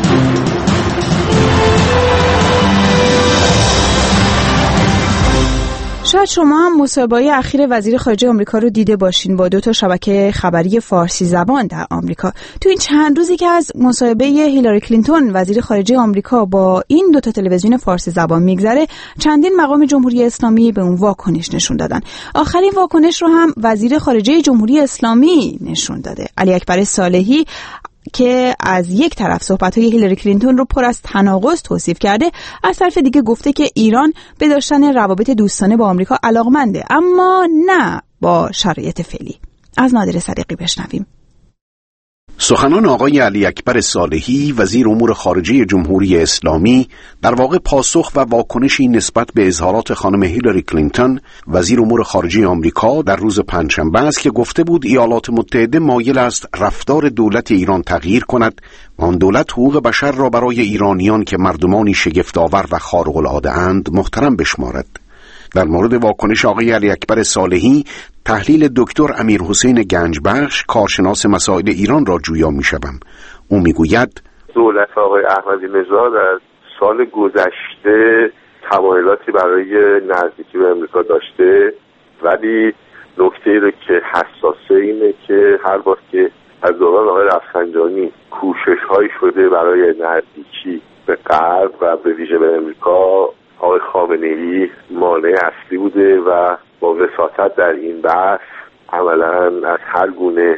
شاید شما هم مصاحبه اخیر وزیر خارجه آمریکا رو دیده باشین با 2 شبکه خبری فارسی زبان در آمریکا. تو این چند روزی که از مصاحبه هیلاری کلینتون وزیر خارجه آمریکا با این 2 تلویزیون فارسی زبان میگذره، چندین مقام جمهوری اسلامی به اون واکنش نشون دادن. آخرین واکنش رو هم وزیر خارجه جمهوری اسلامی نشون داده. علی اکبر صالحی که از یک طرف صحبت‌های هیلاری کلینتون رو پر از تناقض توصیف کرده، از طرف دیگه گفته که ایران به داشتن روابط دوستانه با آمریکا علاقمنده، اما نه با شرایط فعلی. از نادر صدیقی بشنویم. سخنان آقای علی اکبر صالحی وزیر امور خارجه جمهوری اسلامی در واقع پاسخ و واکنشی نسبت به اظهارات خانم هیلاری کلینتون وزیر امور خارجه آمریکا در روز پنجشنبه است که گفته بود ایالات متحده مایل است رفتار دولت ایران تغییر کند و آن دولت حقوق بشر را برای ایرانیان که مردمانی شگفت‌آور و خارق‌العاده اند محترم بشمارد. در مورد واکنش آقای علی اکبر صالحی تحلیل دکتر امیرحسین گنجبخش کارشناس مسائل ایران را جویا می‌شوم. او میگوید دولت آقای احمدی نژاد از سال گذشته تمایلاتی برای نزدیکی به امریکا داشته، ولی نکته‌ای رو که حساسه اینه که هر بار که از دوران آقای رفسنجانی کوشش‌هایی شده برای نزدیکی به غرب و به ویژه به امریکا، آقای خامنه‌ای مانع اصلی بوده و با وساطت در این بحث عملاً از هر گونه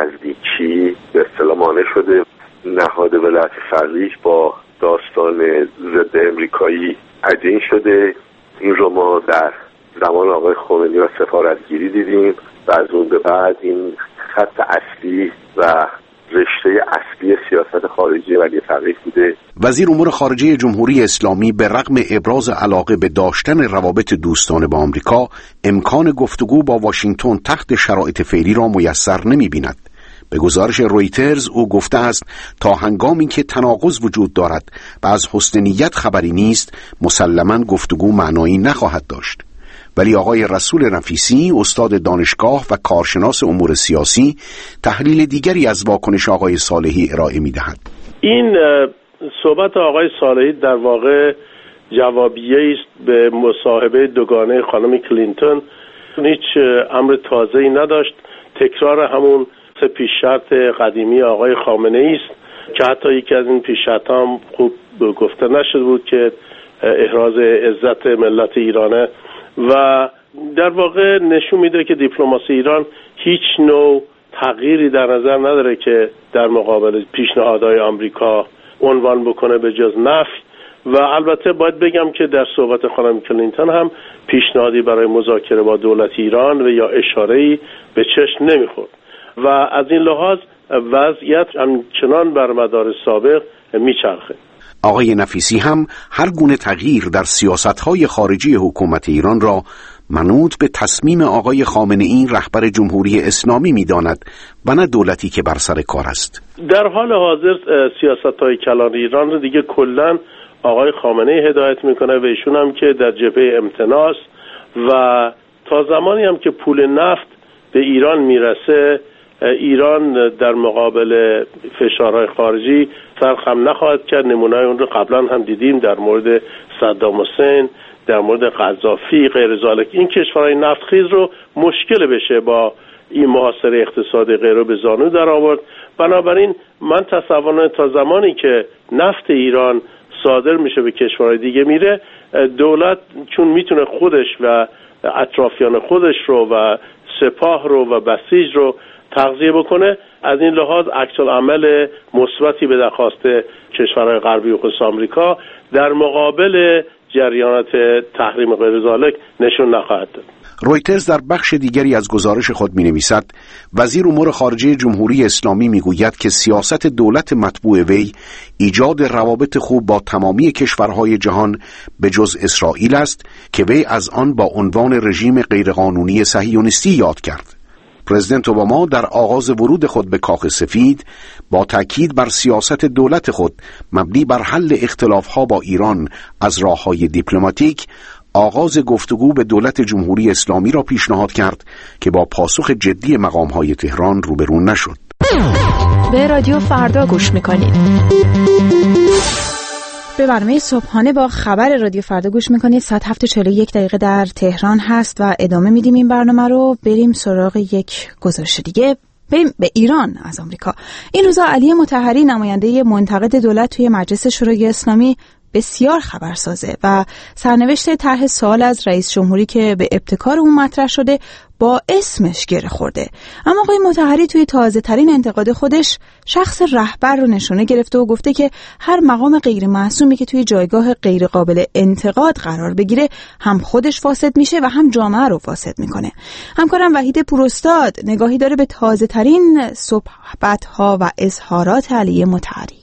نزدیکی به اصطلاح مانع شده. نهاد ولایت فقیه با داستان ضد امریکایی عجین شده. این رو ما در زمان آقای خمینی و سفارتگیری دیدیم و از اون به بعد این خط اصلی و رشته اصلی سیاست خارجی ولی فقیه بوده. وزیر امور خارجه جمهوری اسلامی به رغم ابراز علاقه به داشتن روابط دوستانه با آمریکا، امکان گفتگو با واشنگتن تحت شرایط فعلی را میسر نمی‌بیند. به گزارش رویترز او گفته است تا هنگامی که تناقض وجود دارد و از حسن نیت خبری نیست، مسلماً گفتگو معنایی نخواهد داشت. ولی آقای رسول نفیسی استاد دانشگاه و کارشناس امور سیاسی تحلیل دیگری از واکنش آقای صالحی ارائه می‌دهد. این صحبت آقای صالحی در واقع جوابیه است به مصاحبه دوگانه خانم کلینتون. هیچ امر تازه‌ای نداشت، تکرار همون سه پیش شرط قدیمی آقای خامنه‌ای است که حتی یکی از این پیش شرط‌ها هم خوب گفته نشده بود که احراز عزت ملت ایرانه و در واقع نشون میده که دیپلماسی ایران هیچ نوع تغییری در نظر نداره که در مقابل پیشنهادهای آمریکا عنوان بکنه به جز نفی. و البته باید بگم که در صحبت خانم کلینتون هم پیشنهادی برای مذاکره با دولت ایران و یا اشاره‌ای به چشم نمیخورد و از این لحاظ وضعیت همچنان بر مدار سابق میچرخه. آقای نفیسی هم هر گونه تغییر در سیاست‌های خارجی حکومت ایران را منوط به تصمیم آقای خامنه‌ای رهبر جمهوری اسلامی می‌داند و نه دولتی که بر سر کار است. در حال حاضر سیاست‌های کلان ایران رو دیگه کلاً آقای خامنه‌ای هدایت میکنه و ایشون هم که در جبهه امتناع و تا زمانی هم که پول نفت به ایران میرسه، ایران در مقابل فشارهای خارجی سرخم نخواهد کرد. نمونه اون رو قبلا هم دیدیم در مورد صدام حسین، در مورد قذافی، غیر ذالک. این کشورهای نفتخیز رو مشکل بشه با این محاصره اقتصادی غیر به زانو در آورد. بنابراین من تصور تا زمانی که نفت ایران صادر میشه به کشورهای دیگه میره، دولت چون میتونه خودش و اطرافیان خودش رو و سپاه رو و بسیج رو تغذیه بکنه، از این لحاظ عکس‌العمل مثبتی به درخواست کشورهای غربی و خصوص آمریکا در مقابل جریانات تحریم غیر ذالک نشون نخواهد داد. رویترز در بخش دیگری از گزارش خود می‌نویسد وزیر امور خارجه جمهوری اسلامی می‌گوید که سیاست دولت مطبوع وی ایجاد روابط خوب با تمامی کشورهای جهان به جز اسرائیل است که وی از آن با عنوان رژیم غیرقانونی صهیونیستی یاد کرد. پرزیدنت اوباما در آغاز ورود خود به کاخ سفید با تاکید بر سیاست دولت خود مبنی بر حل اختلاف‌ها با ایران از راه‌های دیپلماتیک آغاز گفتگو به دولت جمهوری اسلامی را پیشنهاد کرد که با پاسخ جدی مقام‌های تهران روبرو نشد. به رادیو فردا گوش می‌کنید. به برنامه صبحانه با خبر رادیو فردا گوش میکنید. ساعت 7:41 در تهران هست و ادامه میدیم این برنامه رو. بریم سراغ یک گزارش دیگه. بریم به ایران از آمریکا. این روزا علی مطهری نماینده منتقد دولت توی مجلس شورای اسلامی بسیار خبرسازه و سرنوشت طرح سوال از رئیس جمهوری که به ابتکار اون مطرح شده با اسمش گره خورده. اما آقای مطهری توی تازه ترین انتقاد خودش شخص رهبر رو نشونه گرفته و گفته که هر مقام غیر معصومی که توی جایگاه غیر قابل انتقاد قرار بگیره هم خودش فاسد میشه و هم جامعه رو فاسد میکنه. همکارم وحید پوراستاد نگاهی داره به تازه ترین صحبت‌ها و اظهارات علی مطهری.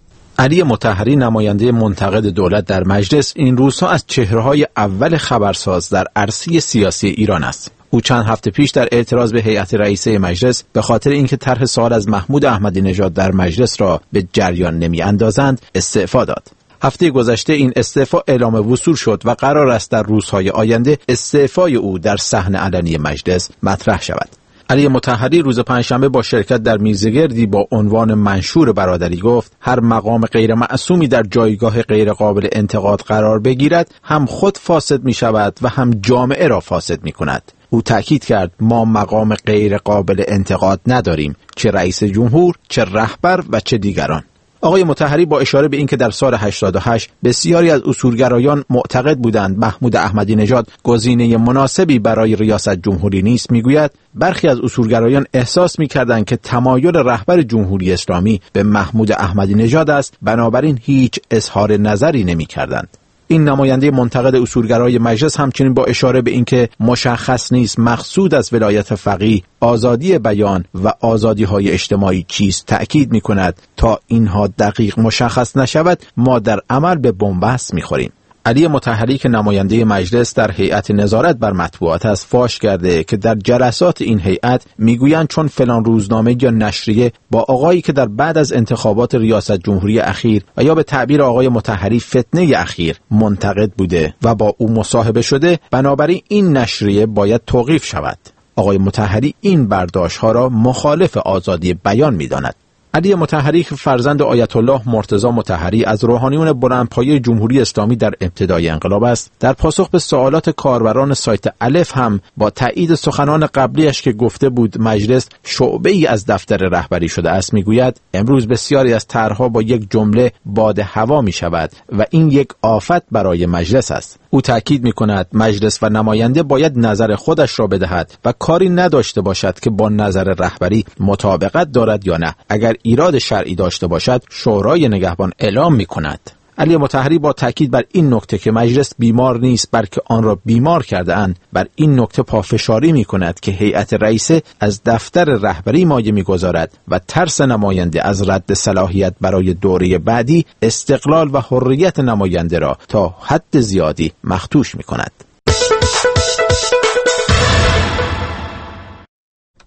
علی مطهری نماینده منتقد دولت در مجلس این روزها از چهره‌های اول خبرساز در عرصه سیاسی ایران است. او چند هفته پیش در اعتراض به هیئت رئیسه مجلس به خاطر اینکه طرح سوال از محمود احمدی نژاد در مجلس را به جریان نمی‌اندازند استعفا داد. هفته گذشته این استعفا اعلام وصول شد و قرار است در روزهای آینده استعفای او در صحن علنی مجلس مطرح شود. علی مطهری روز پنجشنبه با شرکت در میزگردی با عنوان منشور برادری گفت هر مقام غیر معصومی در جایگاه غیر قابل انتقاد قرار بگیرد هم خود فاسد می شود و هم جامعه را فاسد می کند. او تأکید کرد ما مقام غیر قابل انتقاد نداریم، چه رئیس جمهور، چه رهبر و چه دیگران. آقای مطهری با اشاره به اینکه در سال 88 بسیاری از اصولگرایان معتقد بودند محمود احمدی نژاد گزینه مناسبی برای ریاست جمهوری نیست میگوید برخی از اصولگرایان احساس میکردند که تمایل رهبر جمهوری اسلامی به محمود احمدی نژاد است، بنابراین هیچ اظهار نظری نمیکردند. این نماینده منتقد اصولگرای مجلس همچنین با اشاره به اینکه مشخص نیست مقصود از ولایت فقیه آزادی بیان و آزادی‌های اجتماعی چیست تأکید می‌کند تا اینها دقیق مشخص نشود ما در عمل به بن‌بست می‌خوریم. علی مطهری که نماینده مجلس در هیئت نظارت بر مطبوعات است فاش کرده که در جلسات این هیئت میگویند چون فلان روزنامه یا نشریه با آقایی که در بعد از انتخابات ریاست جمهوری اخیر و یا به تعبیر آقای مطهری فتنه اخیر منتقد بوده و با او مصاحبه شده، بنابراین این نشریه باید توقیف شود. آقای مطهری این برداشت‌ها را مخالف آزادی بیان می‌داند. علی مطهری که فرزند آیت الله مرتضی مطهری از روحانیون بلندپایه جمهوری اسلامی در ابتدای انقلاب است، در پاسخ به سوالات کاربران سایت الف هم با تایید سخنان قبلیش که گفته بود مجلس شعبه‌ای از دفتر رهبری شده است میگوید امروز بسیاری از طرح‌ها با یک جمله باد هوا میشود و این یک آفت برای مجلس است. او تاکید می‌کند مجلس و نماینده باید نظر خودش را بدهد و کاری نداشته باشد که با نظر رهبری مطابقت دارد یا نه. اگر ایراد شرعی داشته باشد شورای نگهبان اعلام می‌کند. علی مطهری با تاکید بر این نکته که مجلس بیمار نیست بلکه آن را بیمار کرده اند بر این نکته پافشاری می‌کند که هیئت رئیسه از دفتر رهبری مایه می‌گذارد و ترس نماینده از رد صلاحیت برای دوره بعدی استقلال و حریت نماینده را تا حد زیادی مخدوش می‌کند.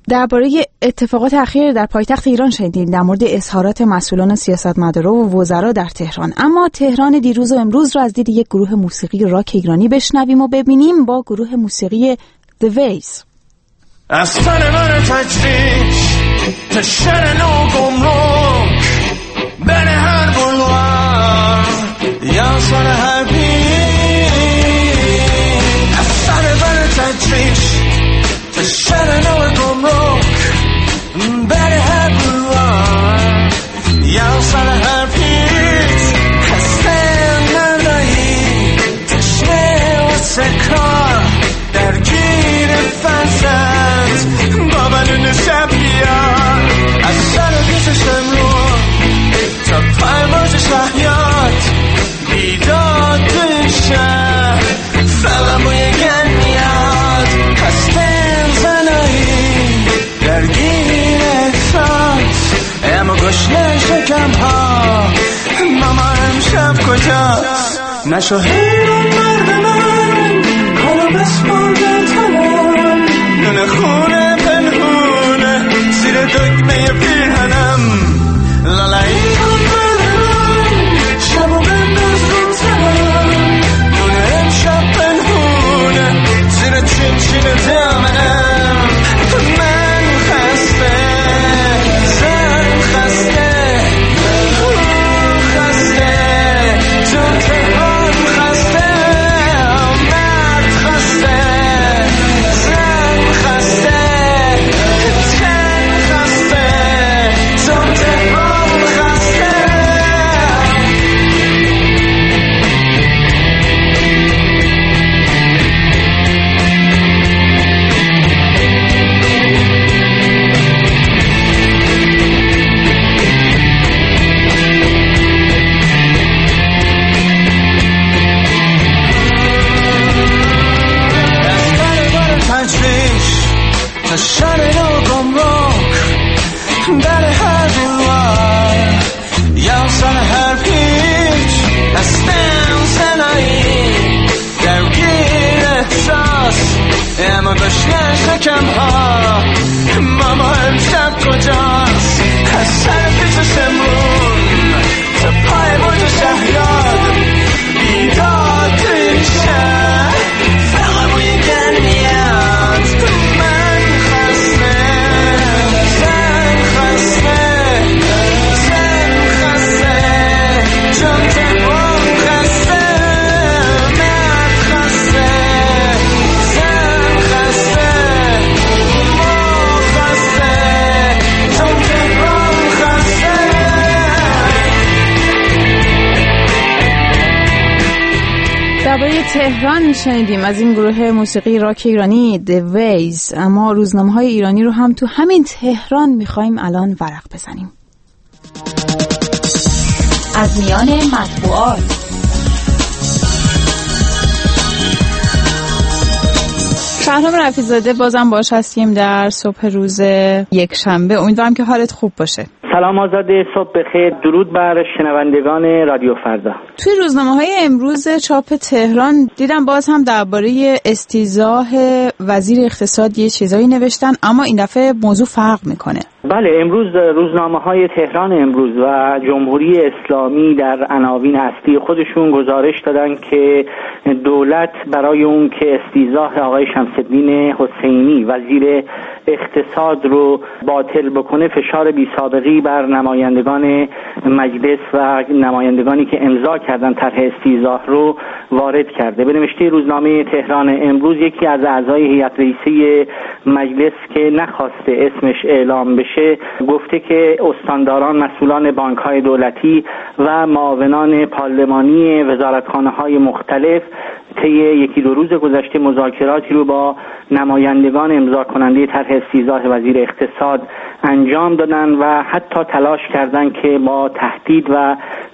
درباره اتفاقات اخیر در پایتخت ایران شنیدیم، در مورد اظهارات مسئولان سیاستمدارا و وزرا در تهران. اما تهران دیروز و امروز را از دید یک گروه موسیقی راک ایرانی بشنویم و ببینیم با گروه موسیقی The Ways. از سر من تجریش تا شر نو گمرک بین هر بلوار یا سر هر بین. از سر من تجریش تا شر نو گمرک بین هر بلوار یا سر هر پیش. خسته ندایی تشنه و سکار درگیر فنسد با بدون شب بیار. از سر پیشش امرون تا پرواز شهیات بیداد تو این شهر فقموی گن میاد. خسته زنایی درگیر احساس اما گشنه شکم ها ماما امشب کجاست. نشو حیران مرد من حالا بسپرده تنم نون خونه پنهونه زیر دکمه پیرهنم. لالایی کن مرد من شب و بنداز رو تنم نون امشب پنهونه زیر چین دامنم. من خسته زن خسته خسته تو تهران خسته مرد خسته زن خسته تن خسته تو تهران خسته. تجریش تا شر نو گمرک در هر بلوار یا سر هر پیچ. هستم سنایی درگیر احساس اما گشنه شکم ها ماما امشب کجاست. از سر پیشش امرون تا پای برج شهیاد بیداد تو این شهر فقموی گن میاد. من خسته زن خسته زن خسته چون تهران خسته مرد خسته زن خسته ما خسته چون تهران خسته. درباره تهران شنیدیم از این گروه موسیقی راک ایرانی The Ways. اما روزنامه‌های ایرانی رو هم تو همین تهران می‌خوایم الان ورق بزنیم. از میان مطبوعات شهرام رفیع‌زاده بازم باش هستیم در صبح روز یک شنبه. امیدوارم که حالت خوب باشه. سلام آزاده، صبح بخیر. درود بر شنوندگان رادیو فردا. توی روزنامه‌های امروز چاپ تهران دیدم باز هم درباره استیضاح وزیر اقتصاد یه چیزایی نوشتن، اما این دفعه موضوع فرق میکنه. بله، امروز روزنامه‌های تهران امروز و جمهوری اسلامی در عناوین اصلی خودشون گزارش دادن که دولت برای اون که استیضاح آقای شمس‌الدین حسینی وزیر اقتصاد رو باطل بکنه فشار بی‌سابقه‌ای بر نمایندگان مجلس و نمایندگانی که امضا کردن طرح استیضاح رو وارد کرده. به نوشته روزنامه تهران امروز یکی از اعضای هیئت رئیسه مجلس که نخواسته اسمش اعلام بشه گفته که استانداران مسئولان بانک‌های دولتی و معاونان پارلمانی وزارتخانه‌های مختلف طی یکی دو روز گذشته مذاکراتی رو با نمایندگان امضا کننده طرح استیضاح وزیر اقتصاد انجام دادن و حتی تلاش کردند که با تهدید و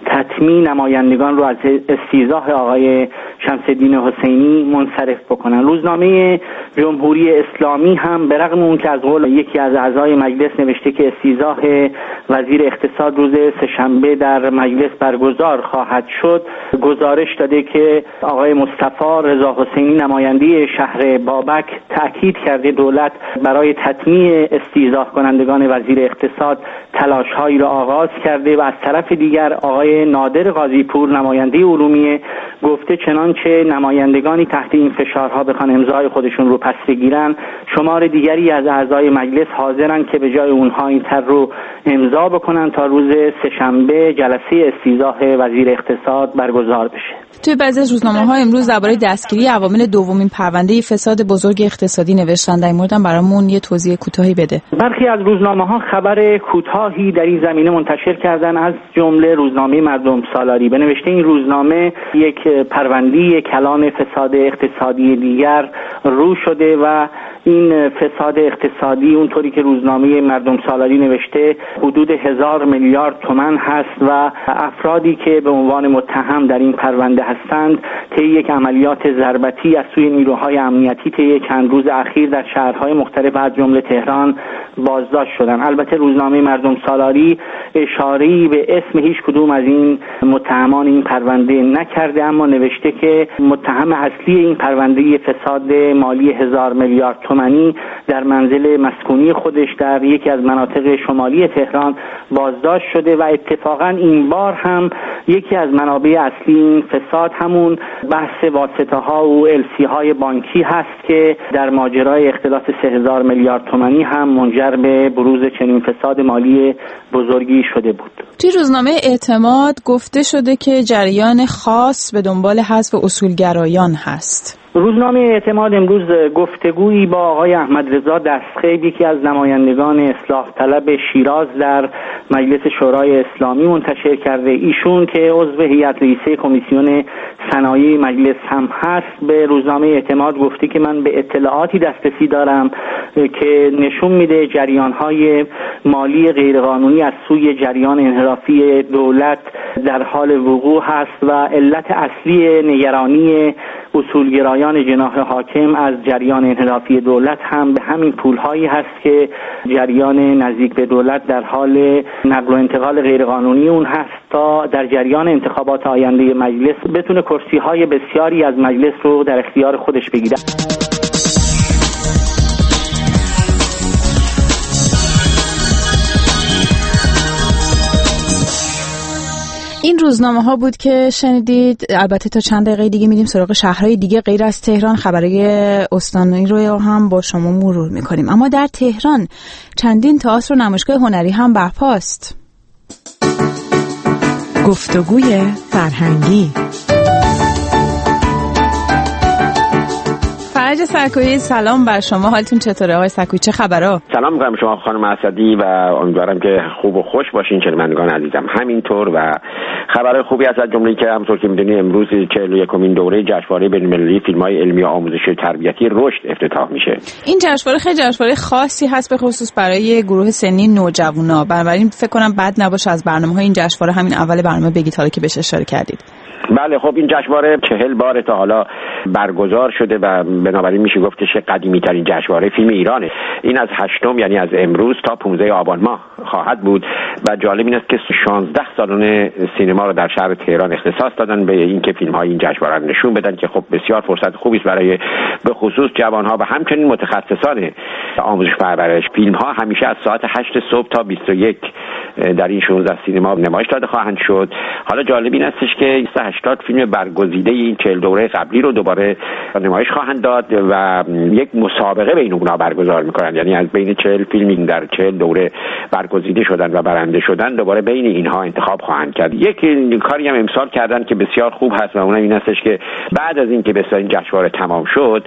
تطمیع نمایندگان رو از استیضاح آقای شمس‌الدین حسینی منصرف بکنن. روزنامه جمهوری اسلامی هم به رغم اون که از قول یکی از اعضای مجلس نوشته که استیضاح وزیر اقتصاد روز سه‌شنبه در مجلس برگزار خواهد شد، گزارش داده که آقای مصطفی رضا حسینی نماینده شهر بابک تأکید کرده دولت برای تطمیع استیضاح کنندگان وزیر اقتصاد تلاش‌هایی را آغاز کرده و از طرف دیگر آقای نادر قاضی‌پور نماینده ارومیه گفته چنانچه نمایندگانی تحت این فشارها بخوان امضای خودشون رو پس بگیرن، شمار دیگری از اعضای مجلس حاضرن که به جای اونها این طرح رو امضا بکنن تا روز سه‌شنبه جلسه استیضاح وزیر اقتصاد برگزار بشه. توی بعضی از روزنامه‌ها امروز درباره دستگیری عوامل دومین پرونده فساد بزرگ اقتصادی نوشتن. در این مورد برامون یه توضیح کوتاهی بده. برخی از روزنامه‌ها خبر کوتاهی در این زمینه منتشر کردن، از جمله روزنامه مردم سالاری. به نوشته این روزنامه یک پرونده کلان فساد اقتصادی دیگر رو شده و این فساد اقتصادی اونطوری که روزنامه مردم سالاری نوشته حدود 1000 میلیارد تومان هست و افرادی که به عنوان متهم در این پرونده هستند طی یک عملیات ضربتی از سوی نیروهای امنیتی طی چند روز اخیر در شهرهای مختلف از جمله تهران بازداشت شدند. البته روزنامه مردم سالاری اشاره‌ای به اسم هیچ کدوم از این متهمان این پرونده نکرده، اما نوشته که متهم اصلی این پرونده فساد مالی 1000 میلیارد تومانی در منزل مسکونی خودش در یکی از مناطق شمالی تهران بازداشت شده و اتفاقا این بار هم یکی از منابع اصلی این فساد همون بحث واسطه ها و السی های بانکی هست که در ماجرای اختلاس 3000 میلیارد تومانی هم منجر به بروز چنین فساد مالی بزرگی شده بود. توی روزنامه اعتماد گفته شده که جریان خاص به دنبال حذف اصولگرایان هست. روزنامه اعتماد امروز گفتگویی با آقای احمدرضا دستخیل، یکی از نمایندگان اصلاح طلب شیراز در مجلس شورای اسلامی منتشر کرده. ایشون که عضو هیئت رئیسه کمیسیون صنایع مجلس هم هست به روزنامه اعتماد گفته که من به اطلاعاتی دسترسی دارم که نشون میده جریان‌های مالی غیرقانونی از سوی جریان انحرافی دولت در حال وقوع هست و علت اصلی نگرانی اصولگرایان جناح حاکم از جریان انحرافی دولت هم به همین پولهایی هست که جریان نزدیک به دولت در حال نقل و انتقال غیرقانونی اون هست تا در جریان انتخابات آینده مجلس بتونه کرسی‌های بسیاری از مجلس رو در اختیار خودش بگیره. این روزنامه ها بود که شنیدید. البته تا چند دقیقه دیگه میریم سراغ شهرهای دیگه غیر از تهران. خبرهای استانی رو هم با شما مرور میکنیم. اما در تهران چندین تئاتر و نمایشگاه هنری هم برپاست. گفتگوی فرهنگی. فرج سرکویی، سلام بر شما. حالتون چطوره آقای سرکویی؟ چه خبرها؟ سلام می‌کنم شما خانم اسدی و امیدوارم که خوب و خوش باشین شنوندگان عزیزم. همینطور و خبرهای خوبی هست، از جمله که همونطور که می‌دونید امروز 41مین دوره جشنواره بین‌المللی فیلم‌های علمی و آموزشی تربیتی رشد افتتاح میشه. این جشنواره خیلی جشنواره خاصی هست به خصوص برای گروه سنی نوجوانا. بنابراین فکر کنم بد نباشه از برنامه‌های این جشنواره همین اول برنامه بگید حالا که بهش اشاره کردید. بله خب این جشنواره 40 بار تا حالا برگزار شده و بنابراین میشه گفتش قدیمی ترین جشنواره فیلم ایرانه. این از 8 یعنی از امروز تا 15 آبان ماه خواهد بود و جالب این است که 16 سالن سینما رو در شهر تهران اختصاص دادن به اینکه فیلم‌های این جشنواره رو نشون بدن که خب بسیار فرصت خوبی است برای به خصوص جوان‌ها و همچنین متخصصان آموزش پرورش. فیلم‌ها همیشه از ساعت 8 صبح تا 21 در این 16 سینما نمایش داده خواهند شد. حالا جالب این استش که 80 فیلم برگزیده این 40 دوره قبلی رو دوباره نمایش خواهند داد و یک مسابقه بین اونها برگزار میکنن، یعنی از بین 40 فیلمی در 40 دوره برگزیده شدن و برنده شدن دوباره بین اینها انتخاب خواهند کرد. یک کاری هم امسال کردن که بسیار خوب هست و اونم این استش که بعد از اینکه بسیار این جشنواره تمام شد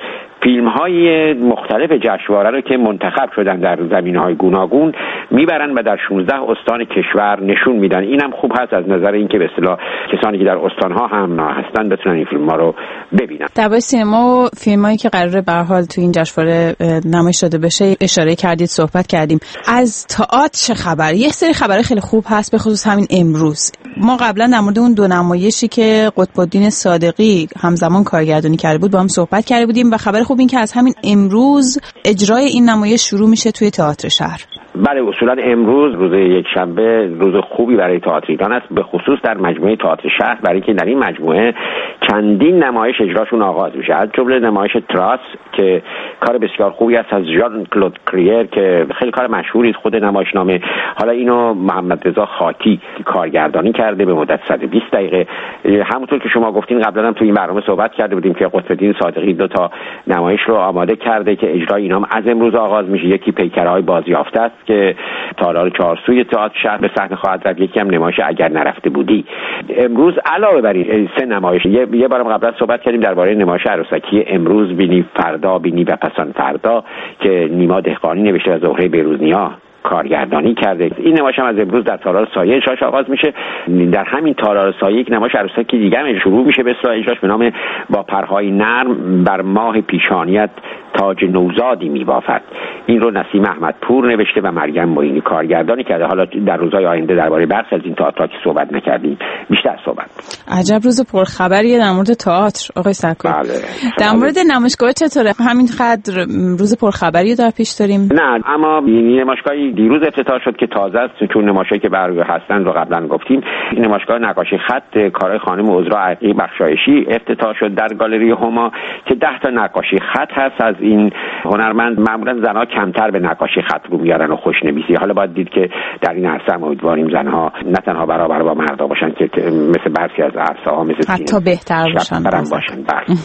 فیلم‌های مختلف جشنواره رو که منتخب شدن در زمینه‌های گوناگون میبرن و در 16 استان کشور نشون میدن. اینم خوب هست از نظر اینکه به اصطلاح کسانی که در استان‌ها هم هستن بتونن این فیلم‌ها رو ببینن. در سینما و فیلمایی که قراره به هر حال تو این جشنواره نمایش داده بشه اشاره کردید، صحبت کردیم. از تئاتر چه خبر؟ یه سری خبرهای خیلی خوب هست به خصوص همین امروز. ما قبلا در مورد اون دو نمایشی که قطب‌الدین صادقی همزمان کارگردانی کرده بود با هم صحبت کرده بودیم و خبر خوب این که از همین امروز اجرای این نمایش شروع میشه توی تئاتر شهر. بله، اصولا امروز روز یکشنبه روز خوبی برای تئاتر ایران است، به خصوص در مجموعه تئاتر شهر، برای که در این مجموعه چندین نمایش اجراشون آغاز میشه، از جمله نمایش تراس که کار بسیار خوبی است از ژان کلود کریر که خیلی کار مشهوری است، خود نمایشنامه. حالا اینو محمد رضا خاطی کارگردانی کرده به مدت 120 دقیقه. همونطور که شما گفتین قبلا هم تو این برنامه صحبت کرده بودیم که قطب‌الدین صادقی 2 تا نمایش رو آماده کرده که اجرای اینا هم از امروز آغاز میشه. یکی پیکرهای بازیافته است که تالار چهارسوی تئاتر شهر به صحنه خواهد رفت، یکی هم نمایش اگر نرفته بودی. امروز علاوه بر این 3 نمایش، یه بارم قبلا صحبت کردیم درباره نمایش عروسکی امروز بینی فردا بینی و پسان فردا که نیما دهقانی نوشته و زهره بیروزنیا کارگردانی کرده. این نمایش هم از امروز در تالار سایه اجراش آغاز میشه. در همین تالار سایه یک نمایش عروسکی دیگه هم شروع میشه به اصطلاح اجراش به نام با پرهای نرم بر ماه پیشانیت تاج نوزادی میبافد. این رو نسیم احمدپور نوشته و مریم معینی کارگردانی کرده. حالا در روزهای آینده درباره برخی از این تئاترها که صحبت نکردیم بیشتر صحبت. عجب روز پرخبریه در مورد تئاتر آقای سرکوی. بله. در مورد نمایشگاه چطوره؟ همین قدر روز پرخبری در پیش داریم؟ نه، اما این نمایشگاهی دیروز افتتاح شد که تازه است، چون نمایشایی که برای هستن رو قبلا گفتیم. این نمایشگاه نقاشی خط کارهای خانم عذرا عقیلی بخشایشی افتتاح شد در گالری هما که 10 تا نقاشی خط هست از این هنرمند. معمولا زنها کمتر به نقاشی خط رو میارن و خوشنویسی. حالا باید دید که در این عرصه هم امیدواریم زنها نه تنها برابر با مردا باشن که مثل برخی از عرصه ها مثل حتی بهتر باشن. بله.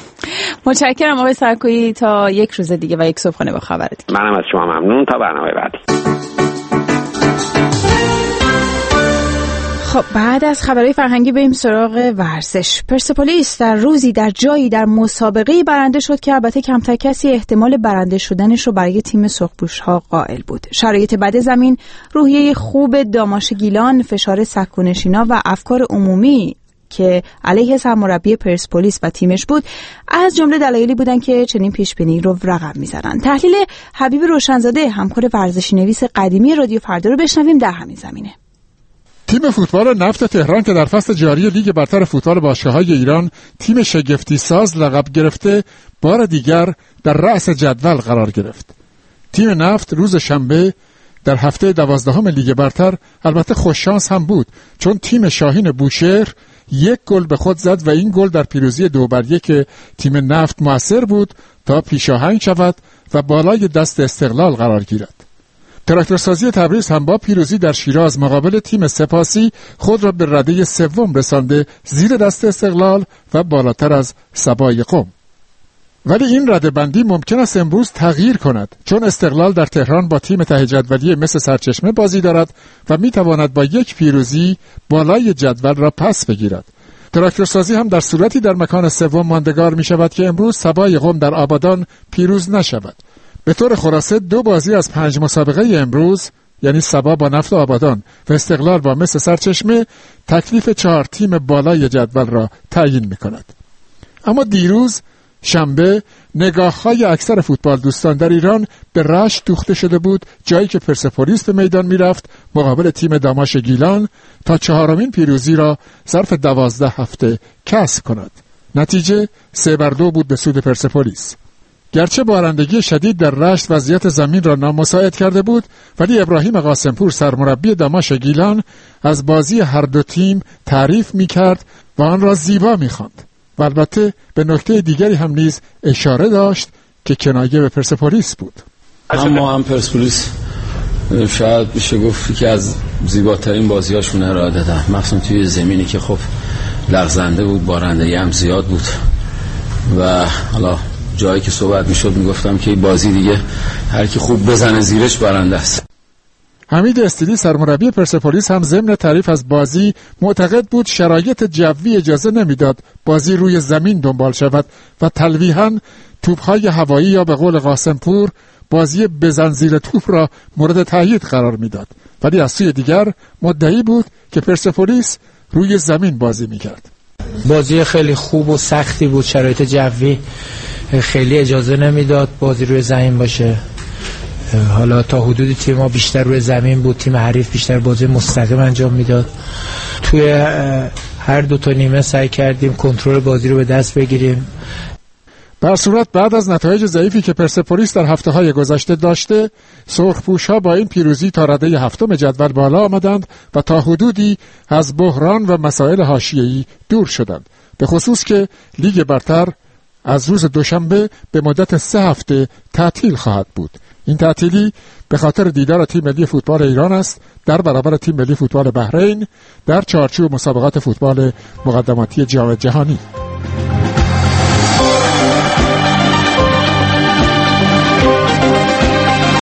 متشکرم آقای سرکویی، تا یک روز دیگه و یک صبحانه با خبر دیگه. منم از شما ممنون، تا برنامه بعدی. خب بعد از خبرهای فرهنگی بریم سراغ ورزش. پرسپولیس در روزی در جایی در مسابقه برنده شد که البته کمتر کسی احتمال برنده شدنش رو برای تیم سرخپوش‌ها قائل بود. شرایط بد زمین، روحیه خوب داماش گیلان، فشار سکونشینا و افکار عمومی که علیه سرمربی پرسپولیس و تیمش بود از جمله دلایلی بودن که چنین پیشبینی رو رقم می‌زدن. تحلیل حبیب روشنزاده، همکار ورزشی نویس قدیمی رادیو فردا رو بشنویم در همین زمینه. تیم فوتبال نفت تهران که در فصل جاری لیگ برتر فوتبال باشگاه‌های ایران تیم شگفتی ساز لقب گرفته، بار دیگر در رأس جدول قرار گرفت. تیم نفت روز شنبه در هفته 12 لیگ برتر البته خوششانس هم بود، چون تیم شاهین بوشهر 1 گل به خود زد و این گل در پیروزی 2-1 تیم نفت مؤثر بود تا پیشاهنگ شود و بالای دست استقلال قرار گیرد. تراکتورسازی تبریز هم با پیروزی در شیراز مقابل تیم سپاسی خود را به رده 3 رسانده، زیر دست استقلال و بالاتر از سبای قم. ولی این رده بندی ممکن است امروز تغییر کند، چون استقلال در تهران با تیم ته جدولی مثل سرچشمه بازی دارد و میتواند با 1 پیروزی بالای جدول را پس بگیرد. تراکتورسازی هم در صورتی در مکان 3 ماندگار می شود که امروز سبای قم در آبادان پیروز نشود. به طور خلاصه 2 بازی از 5 مسابقه امروز، یعنی سبا با نفت آبادان و استقلال با مس سرچشمه، تکلیف 4 تیم بالای جدول را تعیین می کند. اما دیروز شنبه نگاه‌های اکثر فوتبال دوستان در ایران به رشت دوخته شده بود، جایی که پرسپولیس به میدان میرفت مقابل تیم داماش گیلان تا 4مین پیروزی را ظرف 12 هفته کسب کند. نتیجه 3-2 بود به سود پرسپولیس. گرچه بارندگی شدید در رشت وضعیت زمین را نامساعد کرده بود، ولی ابراهیم قاسمپور سرمربی داماش گیلان از بازی هر دو تیم تعریف می‌کرد و آن را زیبا می‌خواند. و البته به نکته دیگری هم نیز اشاره داشت که کنایه به پرسپولیس بود. اما هم پرسپولیس شاید بشه گفت که از زیباترین بازی‌هاشون ارائه دادن، مخصوصا توی زمینی که خب لغزنده بود، بارندگی هم زیاد بود و حالا جایی که صحبت میشد میگفتم که این بازی دیگه هر کی خوب بزنه زیرش برنده است. حمید استیلی سرمربی پرسپولیس هم ضمن تعریف از بازی معتقد بود شرایط جوی اجازه نمیداد بازی روی زمین دنبال شود و تلویحاً توپ‌های هوایی یا به قول قاسمپور بازی بزن زیر توپ را مورد تأیید قرار میداد، ولی از سوی دیگر مدعی بود که پرسپولیس روی زمین بازی میکرد. بازی خیلی خوب و سختی بود، شرایط جوی خیلی اجازه نمیداد بازی روی زمین باشه. حالا تا حدودی تیم ما بیشتر روی زمین بود، تیم حریف بیشتر بازی مستقیم انجام میداد. توی هر دو تا نیمه سعی کردیم کنترل بازی رو به دست بگیریم. بر صورت بعد از نتایج ضعیفی که پرسپولیس در هفته‌های گذشته داشته، سرخپوش‌ها با این پیروزی تا رده هفتم جدول بالا آمدند و تا حدودی از بحران و مسائل حاشیه‌ای دور شدند، به خصوص که لیگ برتر از روز دوشنبه به مدت 3 هفته تعطیل خواهد بود. این تعطیلی به خاطر دیدار تیم ملی فوتبال ایران است در برابر تیم ملی فوتبال بحرین در چارچوب مسابقات فوتبال مقدماتی جام جهانی.